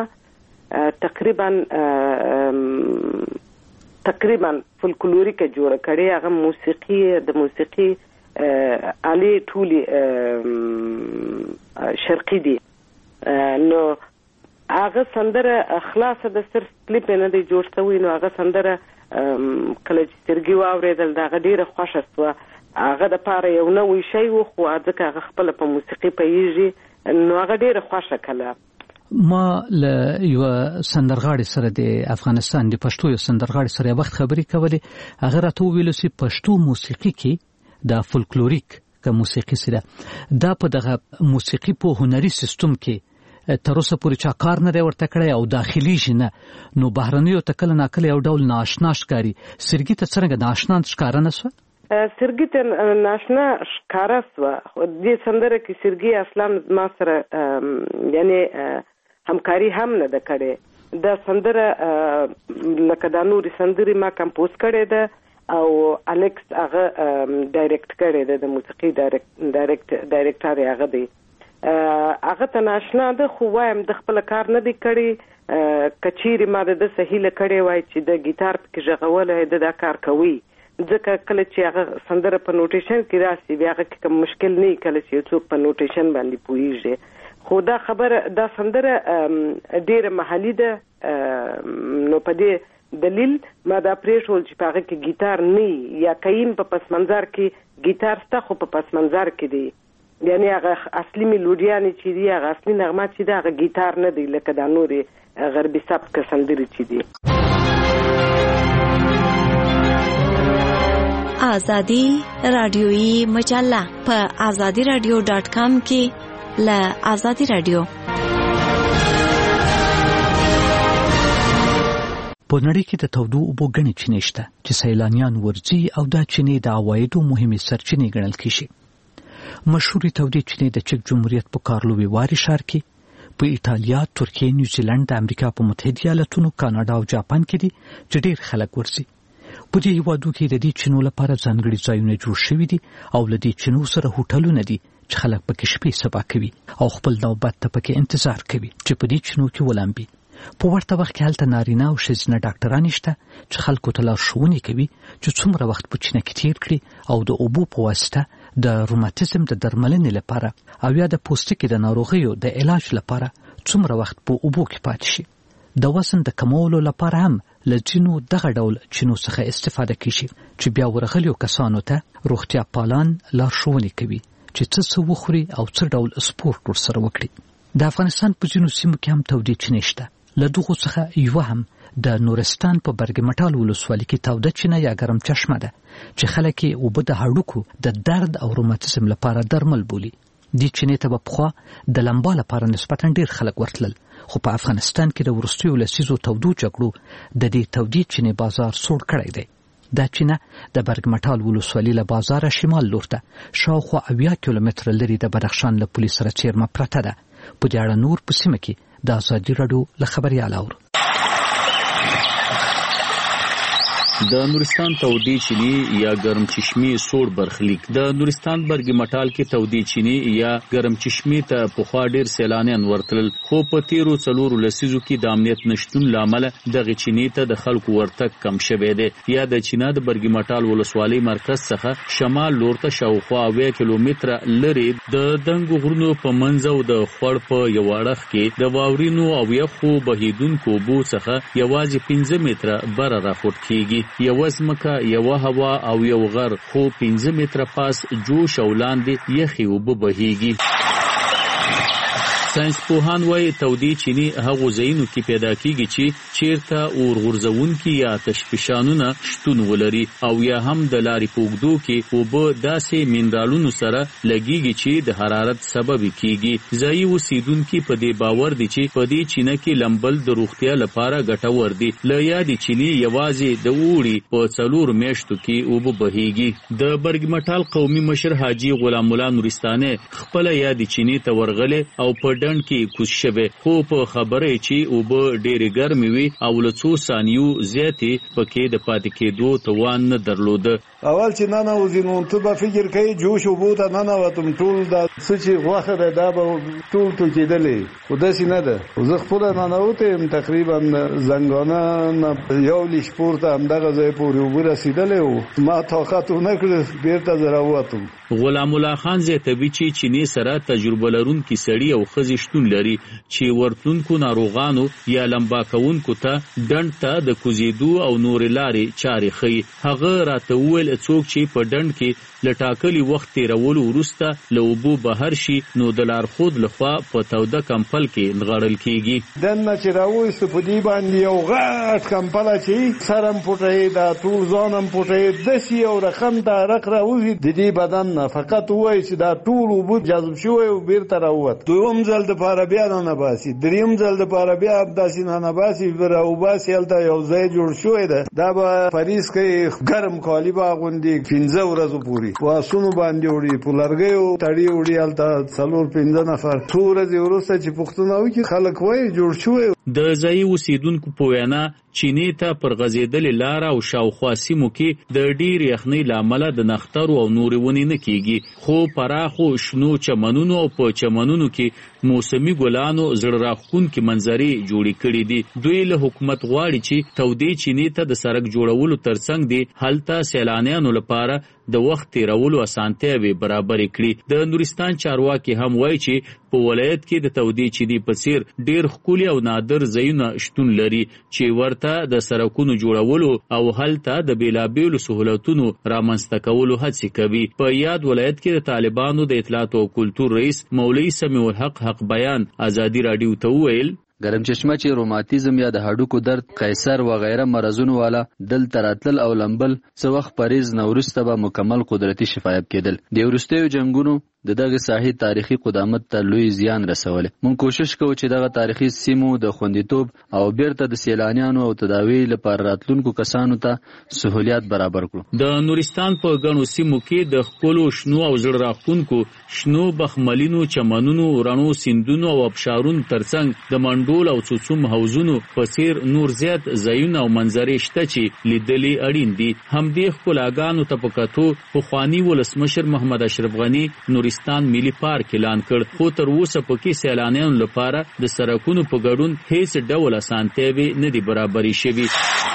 تقریبا فولکلوریکه جوړه کړې هغه د موسیقي آلې ټولې شرقي دي نو هغه سندره خلاصه د صرف کلیپ نه دی جوړ شوی نو هغه سندره کله چې سترګې واورېدل د هغه ډېره خوښه شوه هغه دپاره یو نوی شی و خو ځکه هغه خپله په موسیقي پوهېږي نو هغه ډېره خوښه کله ما له یو سندرغاړي سره د افغانستان د پښتو یو سندرغاړي سره وخت خبرې کولې. هغه راته ویل چې پښتو موسیقي کې د فولکلوریک که موسیقي سره دا په دغه موسیقي په هنري سیستم کې تر اوسه پورې چا کار نه دی ورته کړی او داخلي نه، نو بهرنیو ته کله ناکله یو ډول ناشنا ښکاري. سرګي ته څنګه ناشنا ښکاره نه سوه؟ سرګي ته ناشنا ښکاره سوه. دې سندره کې سرګي اصلا ما سره یعنی همکاري هم نه ده کړې. دا سندره لکه دا نورې سندرې ما کمپوز کړې ده او الکس هغه ډایرکټ کړې ده، د موسیقي ډایرکټر یې هغه دی. هغه ته ناشنا ده، خو وایم د خپل کار نه دی کړی. کچېرې ما د سهیله کړې وای چې د ګیټار پکې غږولی د دا کار کوي، ځکه کله چې هغه سندره په نوټیشن کې راسي بیا هغه کې کوم مشکل نه وي کله چې یو څوک په نوټیشن باندې پوهېږي. خو دا خبره دا سندره ډېره محلي ده، نو په دې دلیل ما دا پرېښول چې په هغه کې ګیټار نه یا کایم په پس منظر کې ګیټار شته خو په پس منظر کې دی، یعنی هغه اصلي میلوډیانې چې دي هغه اصلي نغمات چې دي هغه ګیټار نه دی لکه دا نورې غربي سبک سندرې چې دي. آزادی رادیویی مجله په azadiradio.com کې له آزادی رادیو. په نړۍ کې د تودو اوبو ګڼې چینې شته چې سیلانیان ورځي او دا چینې د عوایدو مهمې سرچینې ګڼل کېږي. مشهورې تودې چینې د چک جمهوریت په کارلوي واري ښار کې، په ایټالیا، ترکیه، نیوزیلند، د امریکا په متحده ایالتونو، کاناډا او جاپان کې دي چې ډېر خلک ورځي. په دې هیوادو کې د دې چینو لپاره ځانګړي ځایونه جوړ شوي دي او له دې چینو سره هوټلونه دي چې خلک پکې شپې سبا کوي او خپل نوبت ته پکې انتظار کوي چې په دې چینو کې ولامبي. په ورته وخت کې هلته نارینه او ښځینه ډاکټران شته چې خلکو ته لارښوونې کوي چې څومره وخت په چینه کې تیر کړي او د اوبو په واسطه د روماتیزم د درملنې لپاره او یا د پوستکي د ناروغیو د علاج لپاره څومره وخت په اوبو کې پاتې شي. د وزن د کمولو لپاره هم له ځینو دغه ډول چینو څخه استفاده کیږي چې بیا ورغلیو کسانو ته روغتیا پالان لارښوونې کوي چې څه وخوري او څه ډول سپورت ورسره وکړي. د افغانستان په ځینو سیمو کې هم تودې چینې شته. له دغو څخه یوه هم د نورستان په برګمټال ولسوالۍ کې توده چینه یا ګرم چشمه ده چې خلک یې اوبه د هډوکو د درد او روماتیزم لپاره درمل بولي. دې چینې ته به پخوا د لمبا لپاره نسبتا ډېر خلک ورتلل، خو په افغانستان کې د وروستیو لسیزو تودو جګړو د دې تودې چینې بازار سوړ کړی دی. دا چینه د برګمټال ولسوالۍ له بازاره شمال لور ته شاوخوا 80 کیلومتره لرې د بدخشان له پولې سره څیرمه پرته ده. په دې اړه نور په سیمه کې د ازادي راډیو له خبریال اورو. د نورستان تودې چینې یا ګرم چشمې سوړ برخلیک. د نورستان برګمټال کې تودې چینې یا ګرم چشمې ته پخوا ډېر سیلانیان ورتلل، خو په تیرو 4 لسیزو کې د امنیت نشتون له امله دغه چینې ته د خلکو ورتګ کم شوی دی. یا د چینه د برګمټال ولسوالۍ مرکز څخه شمال لور ته شاوخوا 80 کیلومتره لرې د دنګو غرونو په منځ او د خوړ په یو اړخ کې د واورینو او یخو بهیدونکو اوبو څخه یوازې 15 متره بره راخوټ کېږي. یو ځمکه، یو هوا او یو غر، خو 15 متره پاس جوش او لاندې یخي اوبه بهیږي. ساينس پوهان وايي تودې چینې هغو ځایونو کې پیدا کیږي چې چیرته اور غورځونکي یا تشفشانونه شتون ولري او یا هم د لارې په اوږدو کې اوبه داسې منرالونو سره لګیږي چې د حرارت سبب کیږي. ځایي اوسیدونکي په دې باور دي چې په دې چینه کې لمبل د روغتیا لپاره ګټور دي. له یادې چینې یوازې د اوړي په 4 میاشتو کې اوبه بهیږي. د برګمټال قومي مشر حاجي غلام الله نورستاني خپل یادې چینې ته ورغله او په ډنډ کې کوز شوه، خو په خبره چې اوبه ډېرې ګرمې وي او له 2 ثانیو زیاتې پکې د پاتې کېدو توان نه درلوده. اول چې ننوځي نو ته به فکر کوي جوش اوبو ته ننوتم، ټول دا څه چې غوښه ده دا به ټول توکېدلې، خو داسې نه ده. زه خپله ننوتم تقریبا زنګانه یو لیش پورته همدغه ځای پورې اوبه رسېدلې وو، ما طاقت ونه کړ بېرته زه راووتم. غلام الله خان زیاتوي چې چینې سره تجربه لرونکي سړي او ښځې شتون لري چې ورتلونکو ناروغانو یا لمبا کوونکو ته ډنډ ته د کوزېدو او نورې لارې چارې ښیي. هغه راته وویل څوک چې په ډنډ کې لټاکلي وخت تیرولو وروسته له اوبو بهر شي نو د لارښود لخوا په توده کمپل کې نغړل کیږي. دنه چې راوېست په دې باندې یو غټ کمپل چې سرم پټه دا ټول ځانم پټه دسی او رقم دا رق راوځي د دې بدن نه فقط وای چې دا ټول اوبو جذب شوی او بیرته راووت. دویم ځل د پاره بیا نه باسي، دریم ځل د پاره بیا داسې نه باسي او باسي هلته یو ځای جوړ شوی ده. دا به پاریس کې ګرم کالی باغوندي 15 ورځې پوري واسونو باندې وړي په لرګیو تړي وړي هلته 4-5 نفر څو ورځې وروسته چې پښتون وایي خلک وایي جوړ شوی. د ځایي اوسیدونکو په وینا چینې ته پر غځېدلې لاره او شاوخوا سیمو کې د ډېر یخنۍ له امله د نښترو او نورې ونې نه کېږي، خو پراخو شنو چمنونو او په چمنونو کې موسمي ګلانو زړه راښکونکې منظرې جوړې کړي دي. دوی له حکومت غواړي چې تودې چینې ته د سړک جوړولو ترڅنګ دي هلته سیلانیانو لپاره د وخت تیرولو اسانتیاوې برابرې کړي. د نورستان چارواکي هم وایي چې په ولایت کې د تودې چینې په څیر ډېر ښکلي او نادر ځایونه شتون لري چې ورته د سړکونو جوړولو او هلته د بیلابیلو سهولتونو رامنځته کولو هڅې کوي. په یاد ولایت کې د طالبانو د اطلاعات او کلتور رئیس مولوي سمیع الحق حق بیان ازادي رادیو ته وویل ګرم چشمه چې روماتیزم یا د هډوکو درد، قیصر و غیره مرزونو والا دلته راتلل او لمبل څه وخت پریز نه وروسته به مکمل قدرتي شفایاب کېدل. د وروستیو جنګونو د دغه ساحې تاریخي قدامت ته لوی زیان رسولی. مونږ کوشش کوو چې دغه تاریخي سیمو د خوندیتوب او بیرته د سیلانیانو او تداوی لپاره راتلونکو کسانو ته سهولیات برابر کړو. د نورستان په ګڼو سیمو کې د ښکلو شنو او زړه راښکونکو شنو بخملینو چمنونو، رڼو سیندونو او ابشارونو ترڅنګ د منډول او څوڅوم حوضونو په څیر نور زیات ځایونه او منظرې شته چې لیدلې اړین دي. همدې ښکلاګانو ته په کتو پخواني ولسمشر محمد اشرف غني نورستان ملي پارک اعلان کړ، خو تر اوسه پکې سیلانیانو لپاره د سړکونو په ګډون هیڅ ډول اسانتیاوې نه دي برابرې شوي.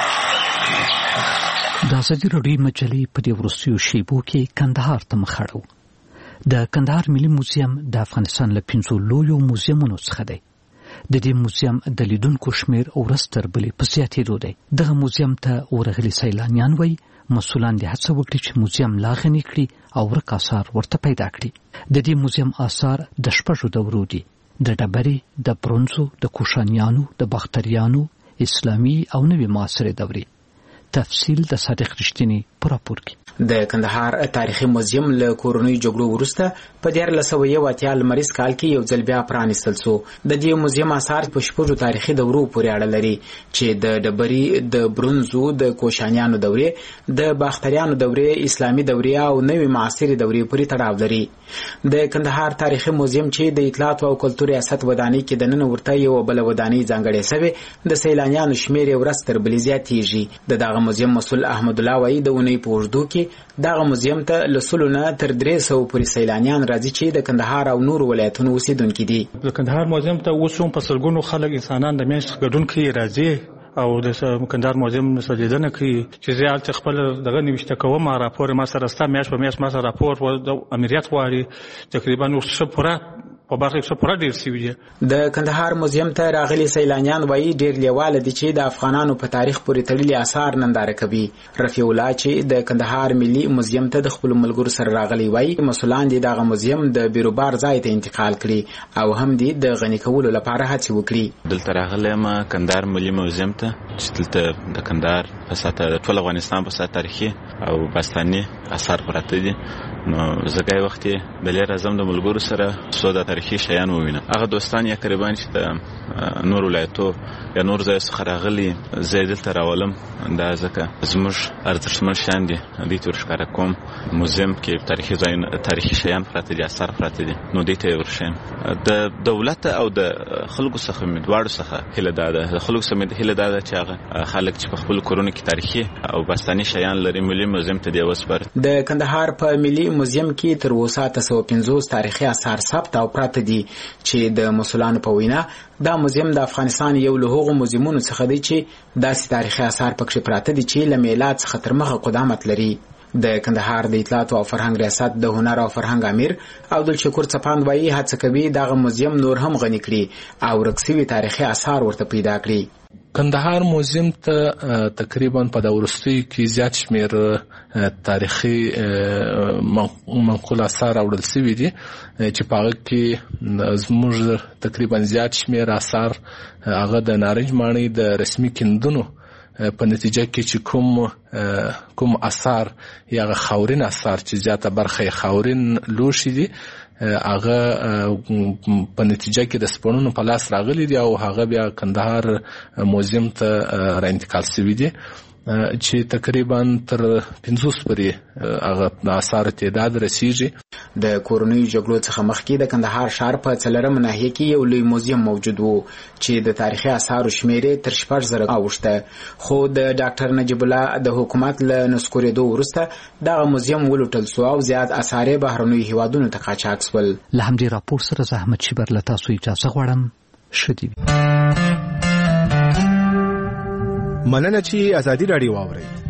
د ازادي راډیو مجلې په دې وروستیو شیبو کې کندهار ته مخ اړوو. د کندهار ملي موزیم د افغانستان له 5 لویو موزیمونو څخه دی. د دې موزیم د لیدونکو شمیر ورځ تر بلې په زیاتېدو دی. دغه موزیم ته ورغلي سیلانیان وایي مسؤلان دې هڅه وکړي چې موزیم لا غني کړي او ورک آثار ورته پیدا کړي. د دې موزیم آثار د 6 دورو دي: د ډبرې، د برونزو، د کوشانیانو، د باختریانو، اسلامي او نوې معاصرې دورې. تفصیل د صادق رښتینی په راپور کې. د کندهار تاریخي موزیم له کورونی جګړو وروسته په 1980 لمریز کال کې یو ځل بیا پرانیستل شو. د دې موزیم آثار په 6 تاریخي دورو پورې اړه لري چې د ډبرې، د برونزو، د کوشانیانو دورې، د باختریانو دورې، اسلامي دورې او نوې معاصرې دورې پورې تړاو لري. د کندهار تاریخي موزیم چې د اطلاعات او کلتور ریاست ودانۍ کې د نن ورته یو بل ودانۍ ځانګړې شوی، د سیلانیانو شمیر ورځ تر بلې زیاتېږي. دغه موزیم مسؤل احمد الله وایي د اونۍ په اوږدو کې دغه موزیم ته له 100 نه تر 300 پورې سیلانیان راځي چې د کندهار او نورو ولایتونو اوسیدونکي دي. د کندهار موزیم ته اوس هم په سلګونو خلک انسانان د میاشت ګډون کوي راځي او د کندهار موزیم سجدنه کوي چې زه حالت خپل دغه نوښت کوم راپور ما سره ستا میاشت په میاشت ما سره راپور د امریت غواړي تقریبا اوس پوره په برخه کې پوره ډیر سی وي. د کندهار موزیم ته راغلي سیلانیان وایي ډیر لیواله دي چې د افغانانو په تاریخ پورې تړلي آثار ننداره کوي. رفیع الله چې د کندهار ملي موزیم ته د خپل ملګرو سره راغلي وایي مسؤلان دي دغه موزیم د بیروبار ځای ته انتقال کړي او هم دي د غني کولو لپاره هڅې وکړي. دلته راغلی یم کندهار ملي موزیم ته چې دلته د کندهار په ساته د ټول افغانستان په ساته تاریخي او باستاني آثار پراته دي. نو زګای وخت د لیر اعظم د ملګرو سره سودا تاریخي شیان ووینم. هغه دوستان یا قریبان چې د نور ولایتو یا نور ځای څخه راغلي زه دلته راولم دا ځکه زموږ ارزښتمن شیان دي دوی ته ورښکاره کوم. موزیم کې تاریخي شیان پراته دي، آثار پراته دي، نو دوی ته یې ورښیم. د دولت او د خلکو څخه مې دواړو څخه هیله دا ده، د خلکو څخه مې هیله دا ده چې هغه خلک چې په خپلو کورونو کې تاریخي او باستاني شیان لري ملي موزیم ته دې وسپاري. د کندهار په ملي موزیم کې تر اوسه 350 تاریخي آثار ثبت او پراته دي چې د مسؤلانو په وینا دا موزیم د افغانستان یو له هغو موزیمونو څخه دی چې داسې تاریخي آثار پکې پراته دي چې له میلاد څخه تر مخه قدامت لري. د کندهار د اطلاعات او فرهنګ ریاست د هنر او فرهنګ امیر عبدالشکور څپاند وایي هڅه کوي دغه موزیم نور هم غني کړي او ورک شوي تاریخي آثار ورته پیدا کړي. کندهار موزیم ته تقریبا په د وروستیو کې زیات شمیر تاریخي منقول آثار راوړل شوي دي چې په هغه کې زموږ تقریبا زیات شمیر آثار هغه د نارنج ماڼۍ د رسمي کیندونو په نتیجه کې چې کوم آثار یا خاورین آثار چې زیاته برخه خاورین لوښي دي هغه په نتیجه کې د سپڼونو په لاس راغلي دي او هغه بیا کندهار موزیم ته را انتقال شوي دي چې تقریبا تر 500 پورې هغه د آثار تعداد رسیږي. د کورنیو جګړو څخه مخکې د کندهار ښار په 4 ناحیه کې یو لوی موزیم موجود وو چې د تاریخي آثارو شمیرې تر 6,000 اوښته، خو د ډاکټر نجیب الله د حکومت له نسکورېدو وروسته دغه موزیم ولوټل سو او زیات آثار یې بهرنیو هیوادونو ته قاچاق سول. له همدې راپور سره زحمت شیبر له تاسو اجازه غواړم. شدي مننه چې ازادي راډیو واورئ.